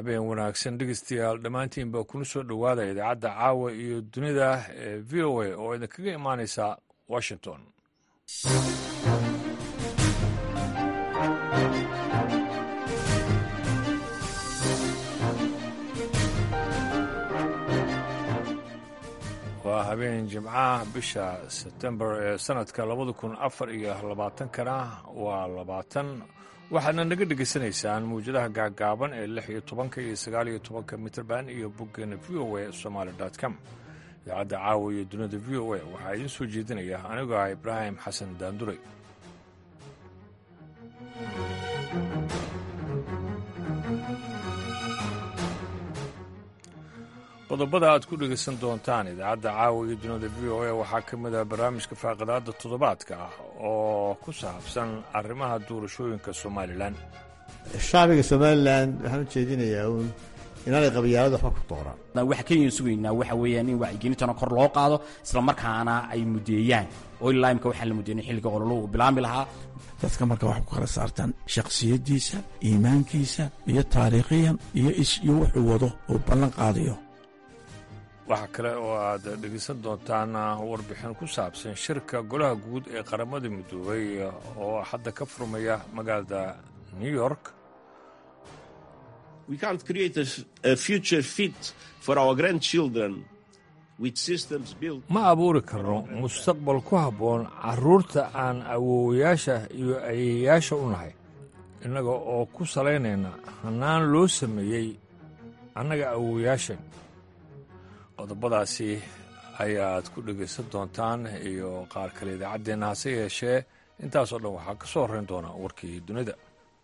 habeen wanaagsan dhegeystayaal dhammaantiinba kuna soo dhowaada idaacadda caawa iyo dunida ee v o a oo idinkaga imaanaysa washington. waa habeen jimcaha bisha sebtembar ee sanadka 2024kana waa 20. waxaadna naga dhegaysanaysaan mawjadaha gaagaaban ee 16 iyo 19 mitrband iyo boggeena v o a somaali.com. idaacadda caawa iyo dunida v o a waxaa idiin soo jeedinaya anigoo ah ibraahim xasan daanduray. qodobada aad ku dhegaysan doontaan idaacadda caawa iyo dunida v o a waxaa ka mid ah barnaamijka faaqidaadda toddobaadka ah oo ku saabsan arrimaha doorashooyinka somalilan. shacbiga somalilan waxaan u jeedinayaa uun inaanay qabyaalada waxba ku dooraan. waxa kenya sugaynaa waxa weeyaan in wacyigelintana kor loo qaado isla markaana ay mudeeyaan oo ilaa imka waxaan la mudeeyay xilliga ololo uu bilaami lahaa. dadka marka wax ku kala saartaan shakhsiyadiisa, iimaankiisa iyo taariikhiyan iyo wuxuu wado oo ballan qaadayo. waxaa kale oo aad dhegaysan doontaan warbixin ku saabsan shirka golaha guud ee qaramada midoobay oo hadda ka furmaya magaalada new york. We can't create a future fit for our grandchildren with systems built. ma abuuri karno mustaqbal ku habboon carruurta aan awoowayaasha iyo ayeeyaasha u nahay innaga oo ku salaynayna hannaan loo sameeyey annaga awoowayaashan. qodobadaasi ayaad ku dhegaysan doontaan iyo qaar kale idaacaddeenna hase yeeshee intaasoo dhan waxaa ka soo horrayn doona warkii dunida.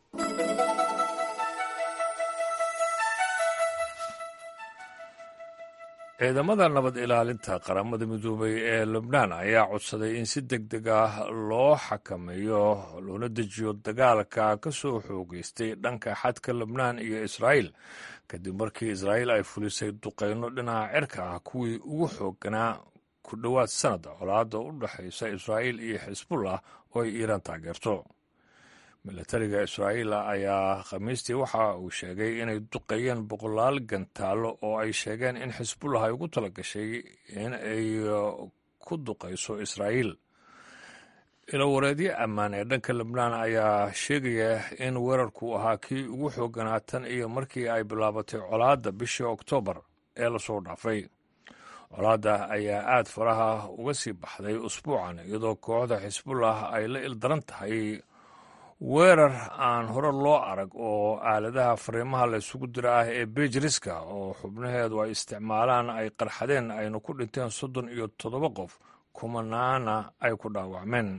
ciidamada nabad ilaalinta qaramada midoobay ee lubnaan ayaa codsaday in si deg deg ah loo xakameeyo loona dejiyo dagaalka ka soo xoogeystay dhanka xadka lubnaan iyo israa'iil kadib markii israa'iil ay fulisay duqayno dhinaca cirka ah kuwii ugu xoogganaa ku dhowaad sannad colaadda u dhexaysa israa'iil iyo xisbullah oo ay iiraan taageerto. milatariga israa'iil ayaa khamiistii waxa uu sheegay inay duqeeyeen boqolaal gantaallo oo ay sheegeen in xisbullah ay ugu tala gashay in ay ku duqayso israa'iil. ilawareedyo ammaan ee dhanka lebnaan ayaa sheegaya in weerarku ahaa kii ugu xoogganaa tan iyo markii ay bilaabatay colaadda bishii oktoobar ee lasoo dhaafay. colaadda ayaa aad faraha uga sii baxday usbuucan iyadoo kooxda xisbullah ay la ildaran tahay weerar aan hore loo arag oo aaladaha fariimaha la isugu dira ah ee beijiriska oo xubnaheedu ay isticmaalaan ay qarxadeen ayna ku dhinteen 37 qof kumanaana ay ku dhaawacmeen.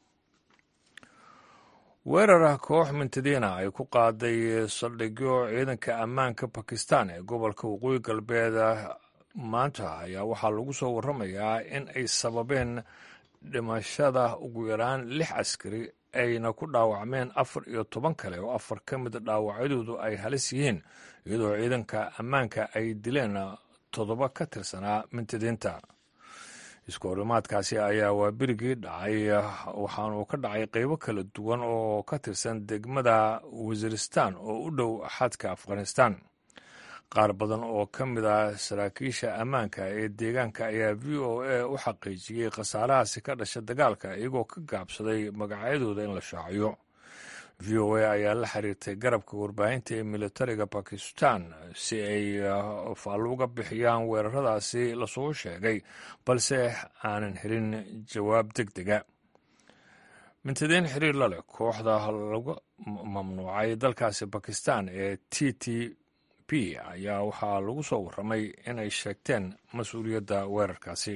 weerara koox mintadiina ay ku qaaday saldhigyo ciidanka ammaanka bakistan ee gobolka waqooyi galbeed maanta ayaa waxaa lagu soo warramayaa in ay sababeen dhimashada ugu yaraan 6 askari ayna ku dhaawacmeen 14 kale oo 4 ka mid dhaawacyadoodu ay halis yihiin iyadoo ciidanka ammaanka ay dileen 7 ka tirsanaa mintadiinta. iskoorimaadkaasi ayaa waa berigii dhacay waxaanuu ka dhacay qaybo kala duwan oo ka tirsan degmada wasiiristan oo u dhow xadka afghanistan. qaar badan oo ka mid ah saraakiisha ammaanka ee deegaanka ayaa v o a u xaqiijiyey khasaarahaasi ka dhasha dagaalka iyagoo ka gaabsaday magacyadooda in la shaaciyo. v o a ayaa la xiriirtay garabka warbaahinta ee militariga bakistan si ay faallo uga bixiyaan weeraradaasi lasoo sheegay balse aanan helin jawaab deg dega. mintadiin xiriir la leh kooxda lagu mamnuucay dalkaasi bakistan ee t t ayaa waxaa lagu soo warramay inay sheegteen mas-uuliyadda weerarkaasi.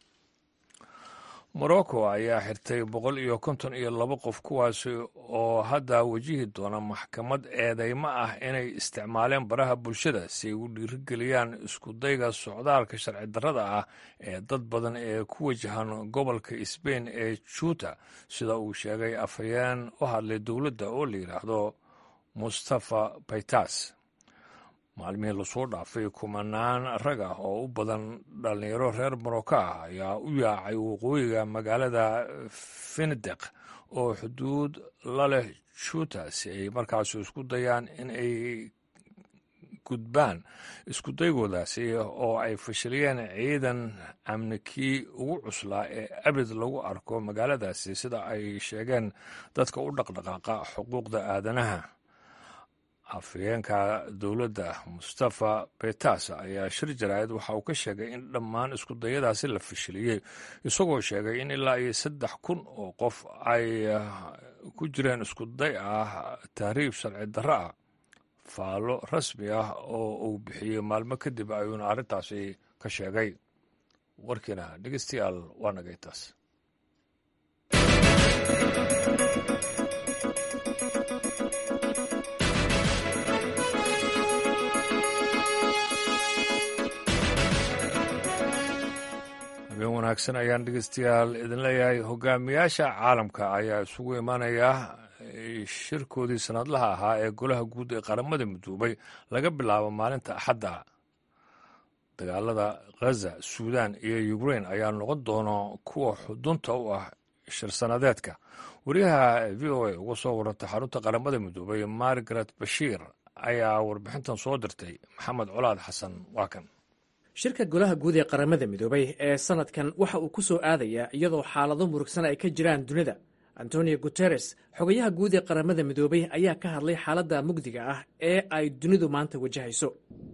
morocco ayaa xirtay 152 qof kuwaasi oo hadda wajihi doona maxkamad eedeymo ah inay isticmaaleen baraha bulshada si ay u dhiirigeliyaan iskudayga socdaalka sharci darrada ah ee dad badan ee ku wajahan gobolka sbain ee juuta sida uu sheegay afhayeen u hadlay dowladda oo la yidhaahdo mustafa baytas. maalmihii lasoo dhaafay kumanaan rag ah oo u badan dhallinyaro reer morocco ah ayaa u yaacay waqooyiga magaalada finideq oo xuduud la leh juuta si ay markaas isku dayaan in ay gudbaan iskudaygodaasi oo ay fashiliyeen ciidan amnikii ugu cuslaa ee abid lagu arko magaaladaasi sida ay sheegeen dadka u dhaqdhaqaaqa xuquuqda aadanaha. afhayeenka dowladda mustafa betas ayaa shir jaraa'id waxa uu ka sheegay in dhammaan iskudayadaasi la fashiliyey, isagoo sheegay in ilaa iyo 3,000 oo qof ay ku jireen iskuday ah tahriib sharci darro ah. faallo rasmi ah oo uu bixiyey maalmo kadib ayuuna arrintaasi ka sheegay. warkiina dhegeystayaal waa nagay taas. habeen wanaagsan ayaan dhegeystayaal idin leeyahay. hogaamiyaasha caalamka ayaa isugu imaanaya shirkoodii sanadlaha ahaa ee golaha guud ee qaramada midoobay laga bilaabo maalinta axadda. dagaalada ghaza, suudan iyo ukrain ayaa noqon doona kuwa xudunta u ah shir-sanadeedka. wariyaha v o a uga soo warantay xarunta qaramada midoobay margaret bashiir ayaa warbixintan soo dirtay. maxamed colaad xasan waa kan. shirka golaha guud ee qaramada midoobay ee sanadkan waxa uu ku soo aadayaa iyadoo xaalado murugsan ay ka jiraan dunida. antonio guteres, xogayaha guud ee qaramada midoobay, ayaa ka hadlay xaaladda mugdiga ah ee ay dunidu maanta wajahayso.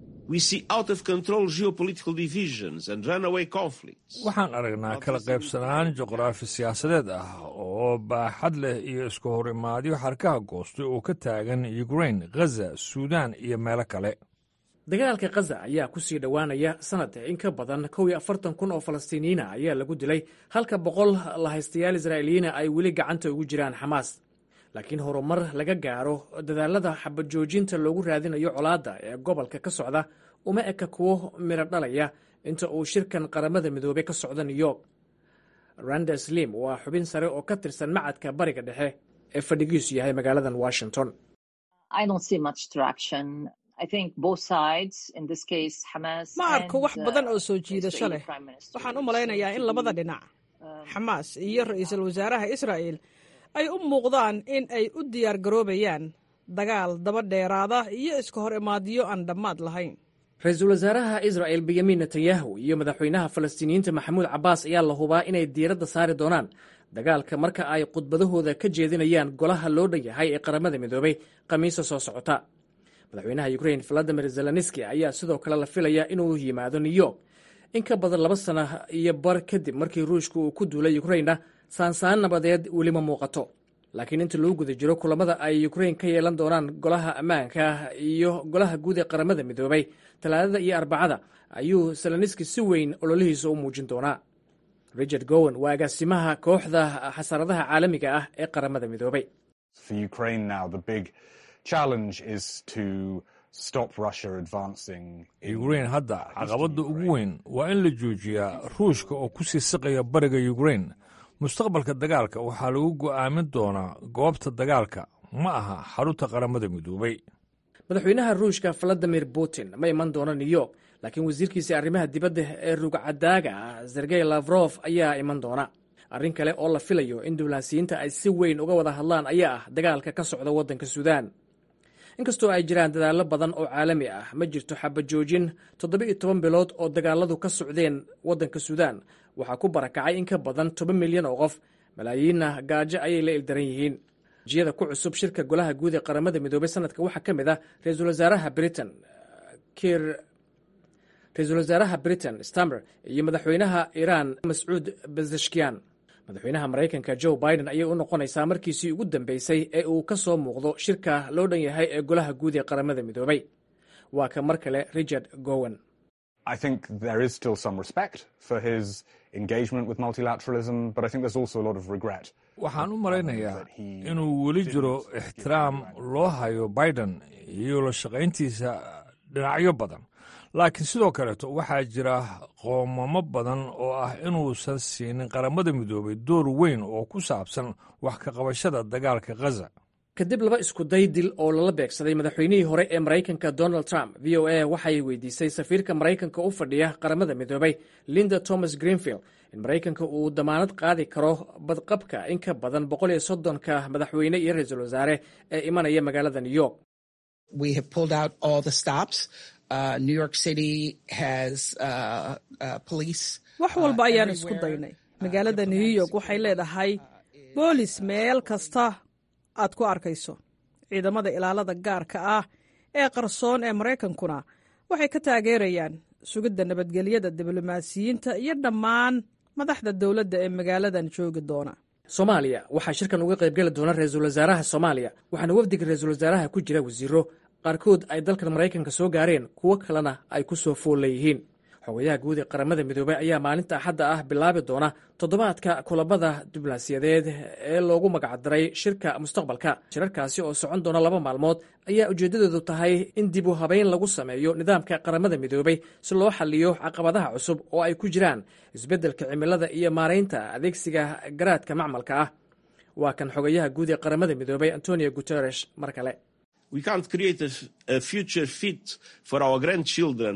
waxaan aragnaa kala qaybsanaan juqraafi siyaasadeed ah oo baaxad leh iyo isku horimaadyo xarkaha goostay oo ka taagan ukrain, ghaza, suudan iyo meelo kale. dagaalka khaza ayaa ku sii dhowaanaya sanad. in ka badan 41,000 oo falastiiniyiina ayaa lagu dilay, halka 100 lahaystayaal israa'iiliyiina ay weli gacanta ugu jiraan xamaas. laakiin horumar laga gaaro dadaalada xabajoojinta loogu raadinayo colaadda ee gobolka ka socda uma eka kuwo midho dhalaya inta uu shirkan qaramada midoobey ka socda new york. randa slim waa xubin sare oo ka tirsan macadka bariga dhexe ee fadhigiisu yahay magaaladan washington. ma arko wax badan oo soo jiidasho leh. waxaan u malaynayaa in labada dhinac, xamaas iyo ra'iisul wasaaraha israa'il, ay u muuqdaan in ay u diyaar garoobayaan dagaal daba dheeraada iyo iska hor imaadyo aan dhammaad lahayn. ra-iisul wasaaraha israa'il benyamin netanyahu iyo madaxweynaha falastiiniyiinta maxamuud cabbaas ayaa la hubaa inay diiradda saari doonaan dagaalka marka ay khudbadahooda ka jeedinayaan golaha loo dhan yahay ee qaramada midoobay khamiista soo socota. madaxweynaha ukrain valadimir zelenski ayaa sidoo kale la filayaa inuu yimaado new york in ka badan 2 sana iyo bar kadib markii ruushka uu ku duulay ukrainna. saansaan nabadeed weli ma muuqato, laakiin inta lagu guda jiro kulamada ay ukrain ka yeelan doonaan golaha ammaanka iyo golaha guud ee qaramada midoobay talaadada iyo arbacada ayuu zelenski si weyn ololihiisa u muujin doonaa. richard gowan waa agaasimaha kooxda xasaradaha caalamiga ah ee qaramada midoobay. ukrain hadda caqabadda ugu weyn waa in la joojiyaa ruushka oo ku sii siqaya bariga ukrain. mustaqbalka dagaalka waxaa lagu go'aamin doonaa goobta dagaalka, ma aha xarunta qaramada midoobay. madaxweynaha ruushka valadimir putin ma iman doono new york, laakiin wasiirkiisa arrimaha dibadda ee rugcadaaga ah sergey lavrof ayaa iman doona. arrin kale oo la filayo in diblomaasiyiinta ay si weyn uga wada hadlaan ayaa ah dagaalka ka socda waddanka suudaan. inkastoo ay jiraan dadaallo badan oo caalami ah, ma jirto xabajoojin. 17 bilood oo dagaaladu ka socdeen waddanka suudaan waxaa ku barakacay in ka badan 10 milyan oo qof, malaayiinna gaajo ayay la ildaran yihiin. jiyada ku cusub shirka golaha guud ee qaramada midoobay sanadka waxaa ka mid ah ra-iisul wasaaraha britain stamer iyo madaxweynaha iiraan mascuud bazashkiyan. madaxweynaha maraykanka joe biden ayay u noqonaysaa markiisii ugu dambeysay ee uu ka soo muuqdo shirka loo dhan yahay ee golaha guud ee qaramada midoobay. waa ka mar kale richard gowan. waxaan u malaynayaa inuu weli jiro ixtiraam loo hayo biden iyo la shaqayntiisa dhinacyo badan, laakiin sidoo kaleeto waxaa jira qoomamo badan oo ah inuusan siinin qaramada midoobay door weyn oo ku saabsan wax ka qabashada dagaalka ghaza. kadib 2 iskuday dil oo lala beegsaday madaxweynihii hore ee maraykanka donald trump, v o a waxay weydiisay safiirka maraykanka u fadhiya qaramada midoobay linda thomas greenfield in maraykanka uu damaanad qaadi karo badqabka in ka badan 130 madaxweyne iyo ra-iisul wasaare ee imanaya magaalada new york. We have pulled out all the stops. New York City has police. wax walba ayaan isku daynay. Magaalada New York waxay leedahay boolis meel kasta aad ku arkayso. Ciidamada ilaalada gaarka ah ee qarsoon ee Mareykankuna waxay ka taageerayaan sugidda nabadgelyada diblomaasiyiinta iyo dhammaan madaxda dawladda ee magaaladan joogi doona. Soomaaliya waxaa shirkan uga qayb gali doona ra'iisul wasaaraha Soomaaliya, waxaana wafdiga ra'iisul wasaaraha ku jira wasiiro qaarkood ay dalkan Mareykanka soo gaareen, kuwo kalena ay ku soo fool leeyihiin. xogayaha guud ee qaramada midoobay ayaa maalinta Axadda ah bilaabi doona toddobaadka kulamada diblomaasiyadeed ee loogu magacdaray shirka mustaqbalka. shirarkaasi oo socon doona 2 maalmood ayaa ujeedadoodu tahay in dib u habeyn lagu sameeyo nidaamka qaramada midoobay si loo xalliyo caqabadaha cusub oo ay ku jiraan isbeddelka cimilada iyo maaraynta adeegsiga garaadka macmalka ah. waa kan xogayaha guud ee qaramada midoobay Antonio Guterres mar kale. We can't create a future fit for our grandchildren.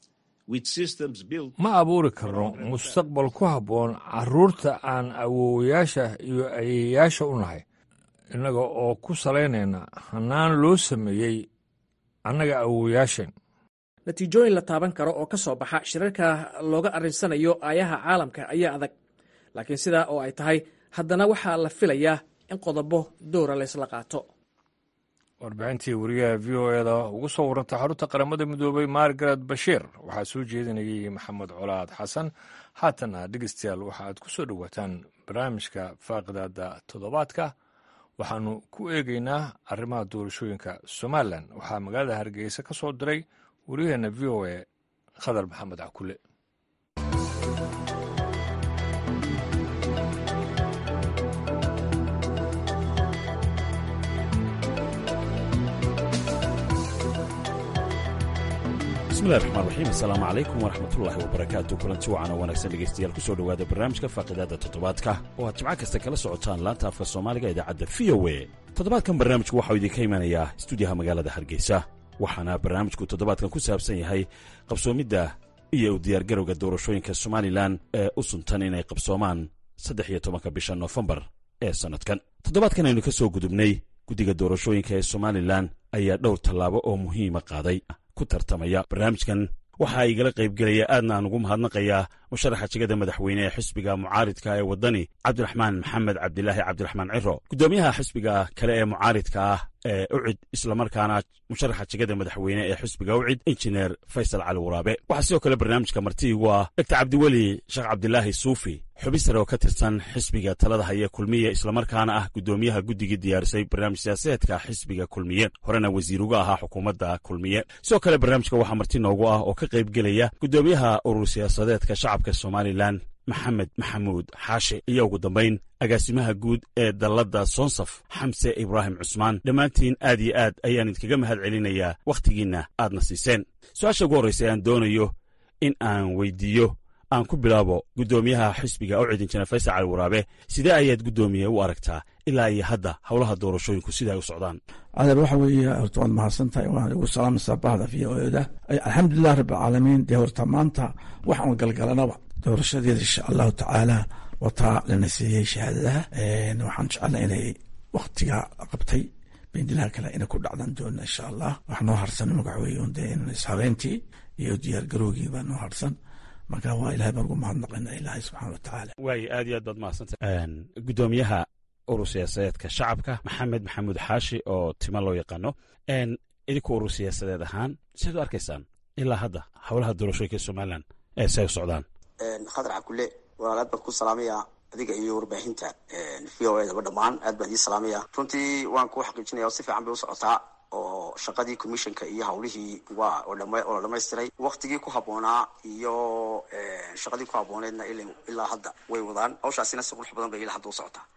ma abuuri karno mustaqbal ku habboon carruurta aan awoowayaasha iyo ayeeyaasha u nahay innaga oo ku salaynayna hannaan loo sameeyey annaga awoowayaasheen. natiijooyin la taaban karo oo ka soo baxa shirarka looga arrinsanayo aayaha caalamka ayaa adag, laakiin sidaa oo ay tahay haddana waxaa la filayaa in qodobo dowra laysla qaato. warbixintii wariyaha v o eda ugu soo warantay xarunta qaramada midoobay Margaret Bashir waxaa soo jeedinayay Maxamed Colaad Xasan. haatana dhegeystayaal waxaad ku soo dhowaataan barnaamijka faaqidaada toddobaadka. waxaanu ku eegaynaa arrimaha doorashooyinka Somalilan. waxaa magaalada Hargeysa ka soo diray wariyaheena v o a Khadar Maxamed Cakule. bismillahi raxmaan raxiim. assalaamu calaykum waraxmatullaahi wabarakaatu. kulanti wacan oo wanaagsan dhegeystayaal ku soo dhowaada barnaamijka faaqidaada toddobaadka oo aad jimco kasta kala socotaan laanta afka soomaaliga idaacadda v o a. toddobaadkan barnaamijku waxau idinka imanayaa stuudiyaha magaalada Hargeysa, waxaana barnaamijku toddobaadkan ku saabsan yahay qabsoomidda iyo u diyaargarowga doorashooyinka Somalilan ee u suntan inay qabsoomaan 13 bisha Noofembar ee sannadkan. toddobaadkan aynu ka soo gudubnay guddiga doorashooyinka ee Somalilan ayaa dhowr tallaabo oo muhiima qaaday ku tartamaya. barnaamijkan waxaa igala qaybgelaya aadna aan ugu mahadnaqayaa musharaxa jegada madaxweyne ee xisbiga mucaaridka ee waddani Cabdiraxmaan Maxamed Cabdilaahi Cabdiraxmaan Ciro, gudoomiyaha xisbiga kale ee mucaaridka ah ee UCID islamarkaana musharaxa jegada madaxweyne ee xisbiga UCID injineer Faysal Cali Waraabe. waxaa sidoo kale barnaamijka martiigu ah Dr. Cabdiweli Sheekh Cabdilaahi Suufi, xubin sare oo ka tirsan xisbiga talada haya Kulmiye islamarkaana ah gudoomiyaha guddigii diyaarisay barnaamij siyaasadeedka xisbiga Kulmiye, horena wasiir uga ahaa xukuumadda Kulmiye. sidoo kale barnaamijka waxaa marti noogu ah oo ka qaybgelaya gudoomiyaha urur siyaasadeedka shacabka Somalilan Maxamed Maxamuud Xaashi iyo ugu dambayn agaasimaha guud ee dalladda Sonsaf Xamse Ibraahim Cusmaan. dhammaantiin aad iyo aad ayaan idinkaga mahad celinayaa wakhtigiinna aadna siiseen. su-aasha ugu horraysa aan doonayo in aan weydiiyo aan ku bilaabo gudoomiyaha xisbiga UCID injineer Faysal Cali Waraabe. sidee ayaad gudoomiye u aragtaa ilaa iyo hadda howlaha doorashooyinku sida ay u socdaan? adeer waxa weeye horta waad mahadsantahay, waan ugu salaamaysaa bahda v o eda. alxamdulilah rabbilcaalamiin. dee horta maanta waxaan galgalanaba doorashadeeda insha allahu tacaala wataa lana siiyey shahaadadaha. waxaan jeclaa inay waktiga qabtay beendilaha kale inay ku dhacdan doona insha allah. wax noo harsan magaxweeye dee in ishabeentii iyo diyaargarowgii baa noo harsan, marka waa ilahay baan ugu mahadnaqayna ilaahay subxaana wa tacaala. waayo aad iyo aad baad mahadsantahay. gudoomiyaha urur siyaasadeedka shacabka Maxamed Maxamuud Xaashi oo tima loo yaqaano, idinku urur siyaasadeed ahaan sidaad u arkaysaan ilaa hadda howlaha doorashooyinka Somalilan ee say u socdaan? Khadar Cakule, walaalaad baan ku salaamayaa adiga iyo warbaahinta v o edaba dhammaan aad baan idin salaamayaa. runtii waan ku xaqiijinaya si fiican bay u socotaa oo shaqadii commissionka iyo hawlihii waa oo la dhamaystiray. waktigii ku habboonaa iyo shaqadii ku habbooneedna ilaa hadda way wadaan. hawshaasina si qurux badan bay ilaa hadda u socotaa.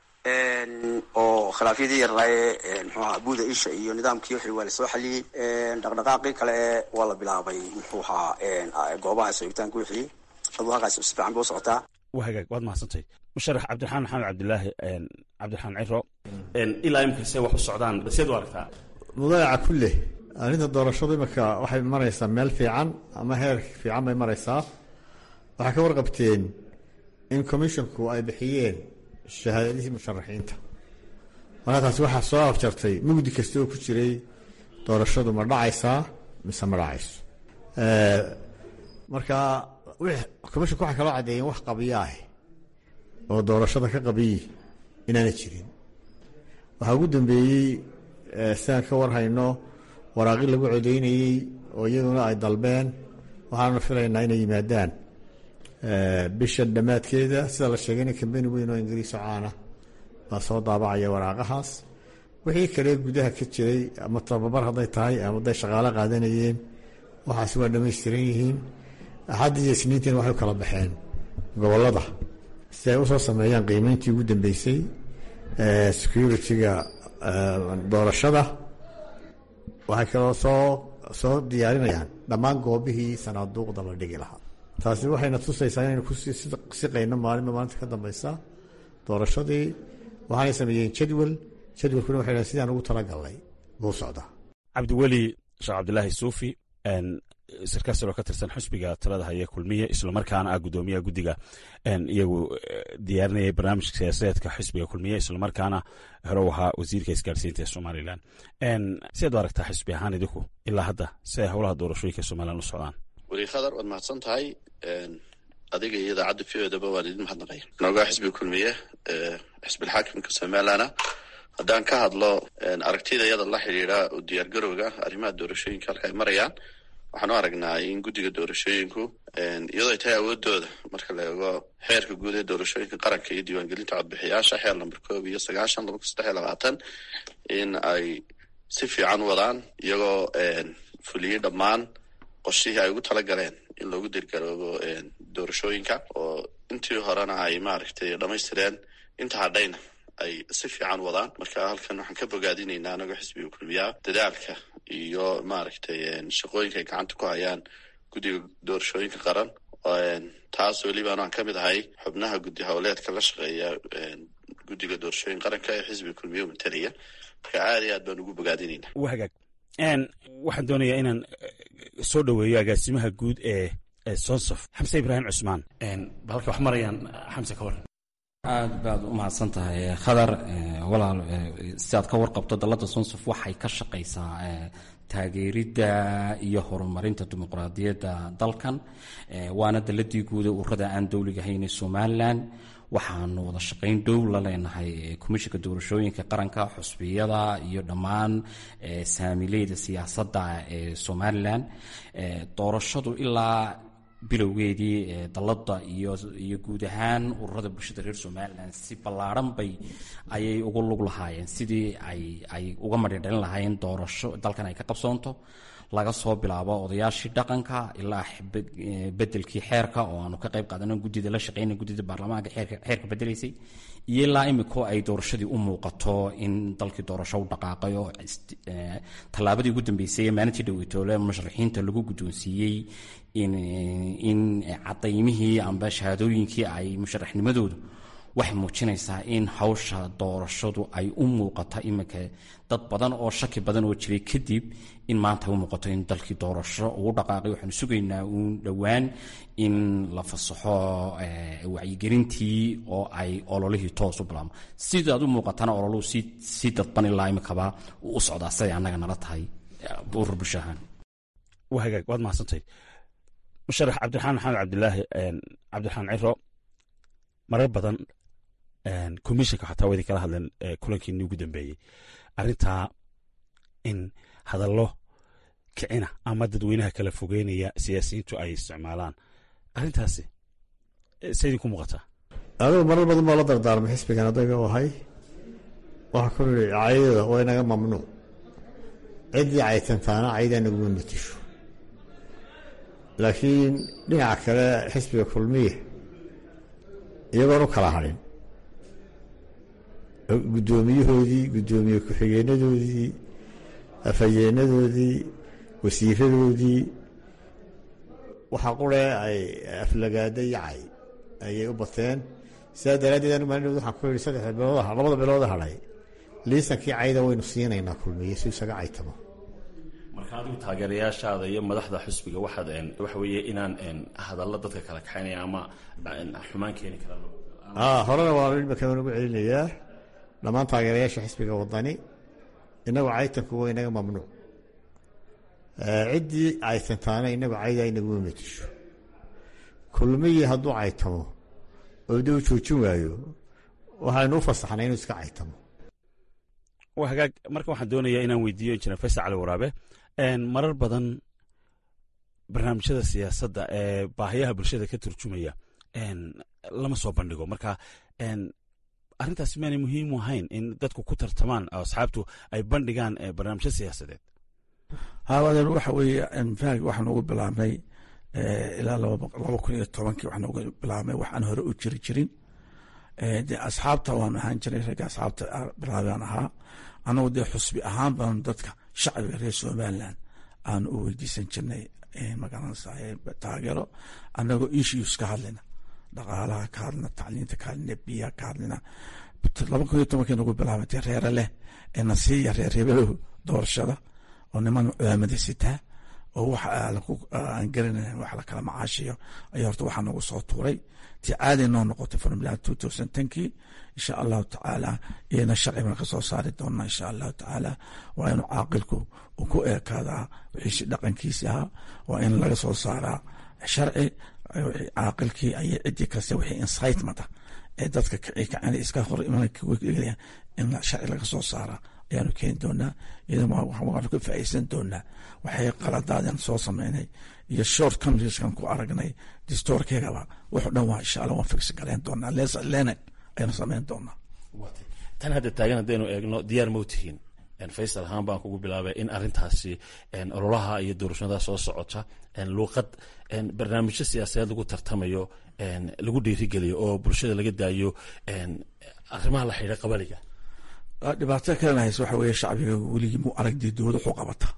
oo khilaafyadii yarlaaye muxuu ahaa buuda isha iyo nidaamkii wixii waa la soo xaliyey. dhaqdhaqaaqii kale waa la bilaabay muxuu ahaa goobaha sooyitaanka wixii aduu halkaas si fiican bay u socotaa. waa hagaag, waad mahadsantahay. musharax Cabdiraxmaan Maxamed Cabdilaahi Cabdiraxmaan Ciro, ilaa imika se wax u socdaan sidaad u aragtaa? mudane Cakule, arrinta doorashadu imika waxay maraysaa meel fiican ama heer fiican bay maraysaa. waxaa ka warqabteen in commissionku ay bixiyeen shahaadadihii musharaxiinta. markaa taasi waxaa soo afjartay mugdi kasta oo ku jiray doorashadu ma dhacaysaa mise ma dhacayso. marka commissionka waxay kaloo caddeeyeen wax qabiyo ah oo doorashada ka qabiyi inaana jirin. waxaa ugu dambeeyey sidaan ka warhayno waraaqi lagu codeynayey oo iyaduna ay dalbeen, waxaana filaynaa inay yimaadaan bisha dhammaadkeeda. sida la sheegayna kambeni weyn oo ingiriis oo caana baa soo daabacaya waraaqahaas. wixii kale gudaha ka jiray ama tababar hadday tahay ama hadday shaqaalo qaadanayeen waxaasi waa dhammaystiran yihiin. axaddii iyo isniintiina waxay u kala baxeen gobollada si ay usoo sameeyaan qiimeyntii ugu dambeysay security-ga doorashada. waxay kaloo soo diyaarinayaan dhammaan goobihii sanaaduuqda la dhigi lahaa. taasi waxayna tusaysaa inaynu kusii siqayno maalinba maalinta ka dambaysa doorashadii. waxaanay sameeyeen jadwalkuna waxay dhahen sidaan ugu talagalnay buu socdaa. cabdiweli sheekh cabdilaahi suufi, sarkaas oo ka tirsan xisbiga talada haya kulmiye, islamarkaana ah gudoomiyaha guddiga iyagu diyaarinayay barnaamijka siyaasadeedka xisbiga kulmiye, islamarkaana hore u ahaa wasiirka isgaarsiinta ee somalilan. sidaad u aragtaa xisbi ahaan idinku ilaa hadda si ay howlaha doorashooyinka somalilan u socdaan? weli khadar waad mahadsan tahay. adiga iyo idaacadda v-odaba waan idin mahadnaqaya. noogaa xisbiga kulmiye xisbilxaakimka somalilana haddaan ka hadlo aragtida iyada la xidhiidha u diyaargarowga arrimaha doorashooyinka halka ay marayaan, waxaan u aragnaa in guddiga doorashooyinku iyadoo ay tahay awoodooda marka la eego xeerka guud ee doorashooyinka qaranka iyo diiwaangelinta codbixiyaasha xeer lamber 19/2020 in ay si fiican wadaan, iyagoo fuliyey dhammaan qorshihii ay ugu talagaleen in loogu dirgaroobo doorashooyinka, oo intii horena ay maaragtay dhammaystireen, inta hadhayna ay si fiican wadaan. marka halkan waxaan ka bogaadinaynaa anagoo xisbiga kulmiyaa dadaalka iyo maaragtay shaqooyinka ay gacanta ku hayaan guddiga doorashooyinka qaran, taas weliba aan ka mid ahay xubnaha guddi howleedka la shaqeeya guddiga doorashooyin qaranka ee xisbiga kulmiye matalaya. marka aad iyo aad baan ugu bogaadinaynaa. waa hagaag. waxaan doonayaa inaan soo dhoweeyo agaasimaha guud ee sonsof, xamse ibraahim cusmaan. halka wax marayaan xamse ka waran. aad baad u mahadsan tahay khadar. walaal sidaad ka warqabto dalladda sonsof waxay ka shaqaysaa taageeridda iyo horumarinta dimuqraadiyadda dalkan, waana dalladii guuda ururada aan dowliga ahayn ee somalilan. waxaanu wada shaqayn dhow la leenahay komishinka doorashooyinka qaranka, xusbiyada iyo dhammaan saamileyda siyaasadda ee somalilan. doorashadu ilaa bilowgeedii dalladda iyo guud ahaan ururada bulshada reer somalilan si ballaaran ayay ugu lug lahaayeen sidii ay uga madhidhalin lahaayeen doorasho dalkan ay ka qabsoonto, laga soo bilaabo odayaashii dhaqanka ilaa bedelkii xeerka oo aanu ka qayb qaadano guddida la shaqeynay guddida baarlamaanka xeerka bedelaysay, iyo ilaa imiko ay doorashadii u muuqato in dalkii doorasho u dhaqaaqay. oo tallaabadii ugu dambeysay maalintii dhaweytoole musharaxiinta lagu guddoonsiiyey in cadaymihii amba shahaadooyinkii ay musharaxnimadoodu waxay muujinaysaa in hawsha doorashadu ay u muuqato iminka dad badan oo shaki badan oo jiray kadib in maanta ay u muuqato in dalkii doorasho ugu dhaqaaqay. waxaanu sugaynaa uun dhowaan in la fasaxo wacyigelintii oo ay ololihii toos u bilaabmo. sidaad u muuqatana ololuhu si dadban ilaa imikaba u socdaa siday annaga nala tahay urur bulsho ahaan. waa hagaag, waad mahadsantahay. musharax cabdiraxmaan maxamed cabdiraxmaan ciro, marar badan commissionka xataa wadi kala hadleen kulankiini ugu dambeeyey arrintaa in hadallo kicina ama dadweynaha kala fogeynaya siyaasiyiintu ay isticmaalaan, arrintaasi saydin ku muuqataa? adigu marar badan baa la dardaarmay xisbigan adayga u ahay. waxaa ku yidhi caydada waa inaga mamnuuc, ciddii caytantaana caydaa naguma matisho. laakiin dhinaca kale xisbiga kulmiye iyagoon u kala hadhin, guddoomiyahoodii, guddoomiye ku-xigeenadoodii, afhayeenadoodii, wasiiradoodii, waxa qure ay aflagaada iyo cay ayay u bateen. sidaa daraaddeed anu maalin waxaan ku yidhi 2 bilood hadhay liisankii cayda waynu siinaynaa kulmiye si isaga caytamo. marka adigu taageerayaashaada iyo madaxda xisbiga waxaad waxa weeye inaan hadallo dadka kala kaxaynaya ama xumaan keeni karaan. horena waa imika ugu celinayaa dhammaan taageerayaasha xisbiga wadani, inagu caytanku waa inaga mamnuuc. ciddii caytantaana inagu caydaa inaguma matisho. kulmihii hadduu caytamo oo dib u joojin waayo waxaynu u fasaxnay inuu iska caytamo. waa hagaag. marka waxaan doonayaa inaan weydiiyo injineer faysal cali waraabe, marar badan barnaamijyada siyaasadda ee baahiyaha bulshada ka turjumaya lama soo bandhigo. marka arrintaasi maanay muhiim u ahayn in dadku ku tartamaan oo asxaabtu ay bandhigaan barnaamijyo siyaasadeed? haawadan waxa weeye waxaan ugu bilaabnay ilaa 2010 waxaan ugu bilaabnay waxaan hore u jiri jirin. dee asxaabta waan ahaan jiray, ragga asxaabta bilaabaan ahaa. anagu dee xusbi ahaan baan dadka shacbiga reer somaliland aan u weydiisan jirnay magaranaysa taageero, anagoo issues ka hadlina, dhaqaalaha ka hadlina, tacliinta ka hadlina, biyaha ka hadlina. 2010 nagu bilaabatay reere leh ee nasiiya reer reebelow doorashada oo niman culamada sitaa oo waxa aan garanayn wax la kala macaashiyo ayaa horta waxaa nagu soo tuuray. tii caadi noo noqotay formula 2010 insha allahu tacaala iyana sharciban ka soo saari doona insha allahu tacaala. waa inuu caaqilku uu ku eekaadaa wixii dhaqankiisi ahaa, waa in laga soo saaraa sharci caaqilkii ayay ciddii kasta wixii incitement ah ee dadka kicin iska hor imanaya in sharci laga soo saaraa ayaanu keeni doonaa. iyadana waxaanu ka faa'iideysan doonaa waxay qaladaadan soo sameynay iyo short communication ku aragnay distoorkeegaba wuxuu dhan waa insha allah waan fix galeen doonaa leena aynu sameyn doonaa. tan hadda taagan haddaynu eegno diyaar ma u tihiin? faysal ahaan baan kugu bilaabay in arrintaasi ololaha iyo doorashada soo socota luuqad barnaamijyo siyaasadeed lagu tartamayo lagu dhiirigeliyo oo bulshada laga daayo arrimaha la xidhiidha qabaliga. dhibaato kalena hayse waxa weeye shacbiga weligii mu aragdii dowlad wuxuu qabata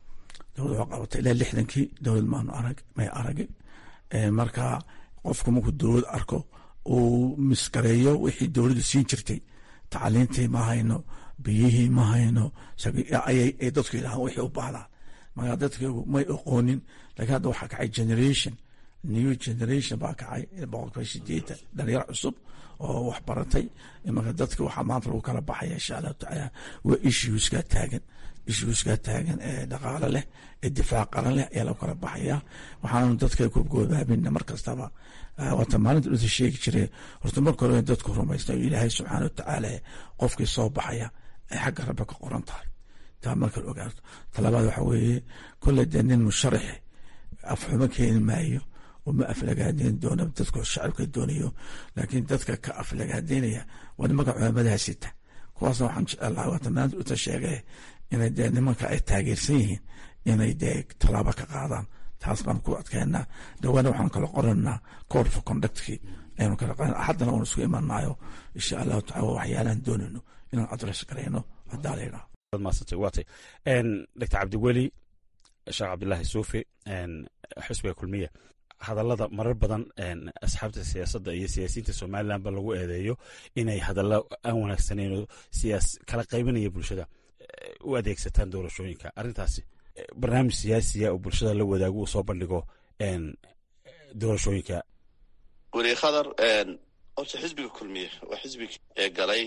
ilaa 60kii dowlad maanu may aragin. marka qofku markuu dowlad arko uu miskareeyo wixii dowladdu siin jirtay, tacliintii ma hayno, biyihii ma hayno, ayay dadku yidhahaan wixii u baahdaan. marka dadku may aqoonin. laakiin hadda waxaa kacay new generation baa kacay 180 dhalinyaro cusub oo wax baratay. marka dadka waxaa maanta lagu kala baxaya insha allahu tacaala waa issueskaa taagan ee dhaqaale leh ee difaac qaran leh ayaa lagu kala baxaya. waxaanu dadka ku goobaabina mar kastaba waata maalinta dhulta sheegi jiray horta marka hore dadku rumaysta ilaahay subxaana watacaala qofkii soo baxaya ay xagga rabbi ka qoran tahay. taa marka la ogaato. talabaad waxa weeye kolle dee nin musharax afxumo keeni maayo uma aflagaadeyn doona dadku shacabka doonayo, laakiin dadka ka aflagaadeynaya waa nimanka culamadaha sita. kuwaasna waxaan jecelahay waata maanta dhulta sheegay inay dee nimanka ay taageersan yihiin inay dee tallaabo ka qaadaan. taas baan ku adkeynaa. dhawaana waxaan kala qoranaa code for conductkii aynu kala qoran. haddana uun isku imanayo insha allahu tacala waxyaalaan doonayno inaan adres garayno haddaa layidhaha. maasantay waatay dr cabdiweli sheekh cabdilaahi suufi xusbiga kulmiya, hadallada marar badan asxaabta siyaasadda iyo siyaasiyiinta somaliland ba lagu eedeeyo inay hadallo aan wanaagsaneyn oo kala qaybinaya bulshada u adeegsataan doorashooyinka. arrintaasi barnaamij siyaasiya oo bulshada la wadaago uu soo bandhigo doorashooyinka. weli khadar horta xisbiga kulmiye waa xisbiga ee galay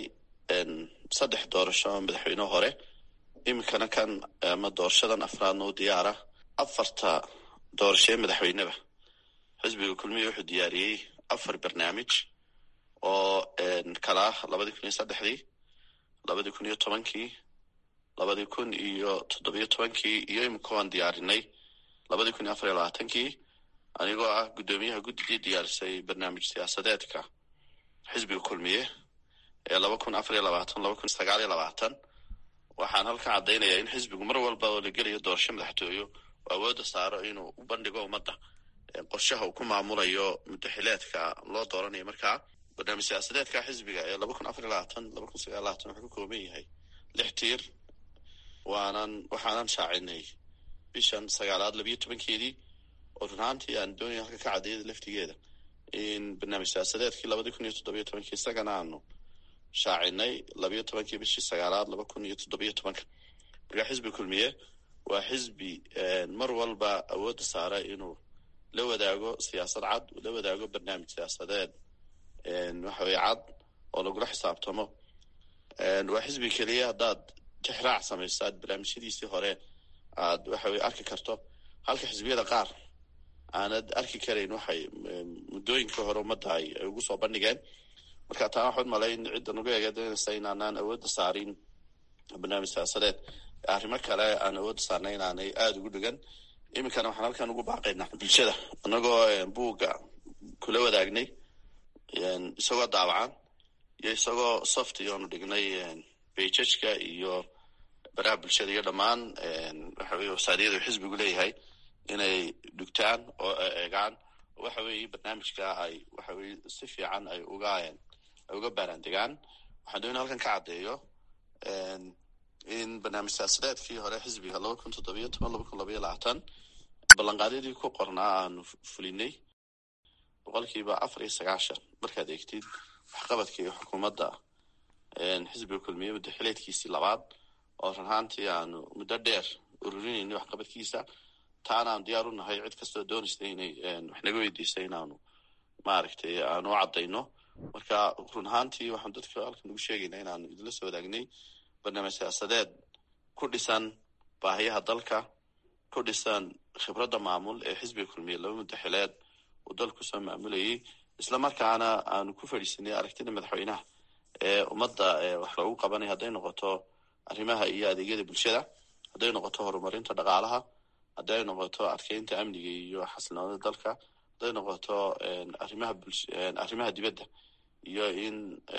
3 doorasho oo madaxweyne hore, iminkana kan ama doorashadan afraadna u diyaara 4 doorasho ee madaxweyneba. xisbiga kulmiye wuxuu diyaariyey 4 barnaamij oo kala ah 2003, 2010, 2017 iyo imika waan diyaarinay 2024 anigoo ah guddoomiyaha guddigii diyaarisay barnaamij siyaasadeedka xisbiga kulmiye ee 2024-2029. waxaan halkan caddaynayaa in xisbigu mar walba oo la gelayo doorasho madaxtooyo oo awoodda saaro inuu u bandhigo ummadda qorshaha uu ku maamulayo muddaxileedka loo dooranayo. markaa barnaamij siyaasadeedka xisbiga ee 2024-2029 wuxuu ka kooban yahay 6 tiir. waxaanan shaacinay bishan 9aad 12keedii oo runaantii aan doonaya halka ka caddeeyada laftigeeda in barnaamij siyaasadeedkii 2017 isagana aanu shaacinay 12 bishii 9aad 2017. markaa xisbi kulmiye waa xisbi mar walba awoodda saara inuu la wadaago siyaasad cad, la wadaago barnaamij siyaasadeed waxa weye cad oo lagula xisaabtamo. waa xisbi keliya haddaad tixraac samaysaad barnaamijyadiisii hore aad waxa weye arki karto, halka xisbiyada qaar aanad arki karayn waxay muddooyinka hore ummadda ay ugu soo bandhigeen. marka taa waxaad malayn ciddan uga eegadanaysa inaanaan awoodda saarin barnaamij siyaasadeed, arrimo kale aan awoodda saarnay inaanay aada ugu dhigan. iminkana waxaan halkan ugu baaqaynaa bulshada anagoo buugga kula wadaagnay isagoo daawacan iyo isagoo soft iyoonu dhignay bejajka iyo baraha bulshada iyo dhammaan waxa weye wasaadiyada xisbigu leeyahay inay dhugtaan oo eegaan oo waxa weeye barnaamijka ay waxa weye si fiican ay uga baaraandegaan. waxaan doonaa halkan ka caddeeyo in barnaamij siyaasadeedkii hore xisbiga 2017-2020 ballanqaadyadii ku qornaa aanu fulinay 94% markaad eegtid waxqabadkii xukuumadda xisbiga kulmiye muddo xileedkiisii labaad oo run ahaantii aanu muddo dheer ururinayna waxqabadkiisa. taana aan diyaar u nahay cid kastoo doonaysa inay wax naga weydiisa inaanu maaragtay aanu u caddayno. marka run ahaantii waxaan dadka halkan ugu sheegaynaa inaanu idinla soo wadaagnay barnaamij siyaasadeed ku dhisan baahiyaha dalka, ku dhisan khibradda maamul ee xisbiga kulmiye 2 muddo xileed uu dalku soo maamulayay, isla markaana aanu ku fadhiisanay aragtida madaxweynaha ee ummadda wax loogu qabanay, hadday noqoto arrimaha iyo adeegyada bulshada, hadday noqoto horumarinta dhaqaalaha, hadday noqoto adkeynta amniga iyo xasilnoonida dalka, hadday noqoto arrimaha dibadda iyo in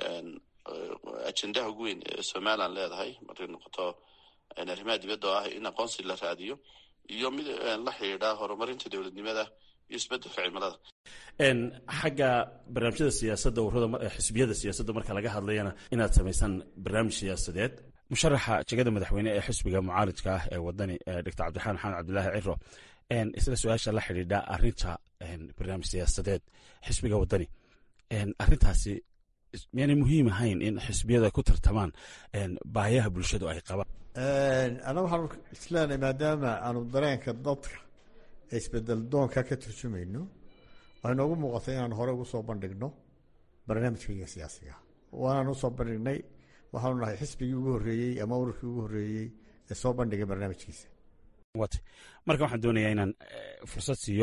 ajendaha ugu weyn ee somaliland leedahay markay noqoto arrimaha dibadda oo ah in aqoonsi la raadiyo iyo mid la xidhiidha horumarinta dowladnimada iyo isbedelka cimilada. xagga barnaamijyada siyaasadda xisbiyada siyaasadda marka laga hadlayana inaad samaysaan barnaamij siyaasadeed. musharaxa jegada madaxweyne ee xisbiga mucaaridka ah ee wadani doctor cabdiraxmaan maxamed cabdilaahi ciro, isla su-aasha la xidhiidha arrinta barnaamij siyaasadeed xisbiga wadani, arrintaasi miyaanay muhiim ahayn in xisbiyada ku tartamaan baahiyaha bulshadu ay qabaan? anaga waxaanu isleenahay maadaama aanu dareenka dadka isbedel doonka ka turjumayno, waxay noogu muuqatay inaan hore ugu soo bandhigno barnaamijkayga siyaasiga. waanaan usoo bandhignay, waxaanu nahay xisbigii ugu horreeyey ama ururkii ugu horreeyey ee soo bandhigay barnaamijkiisa. marka waxaan doonayaa inaan fursad siiyo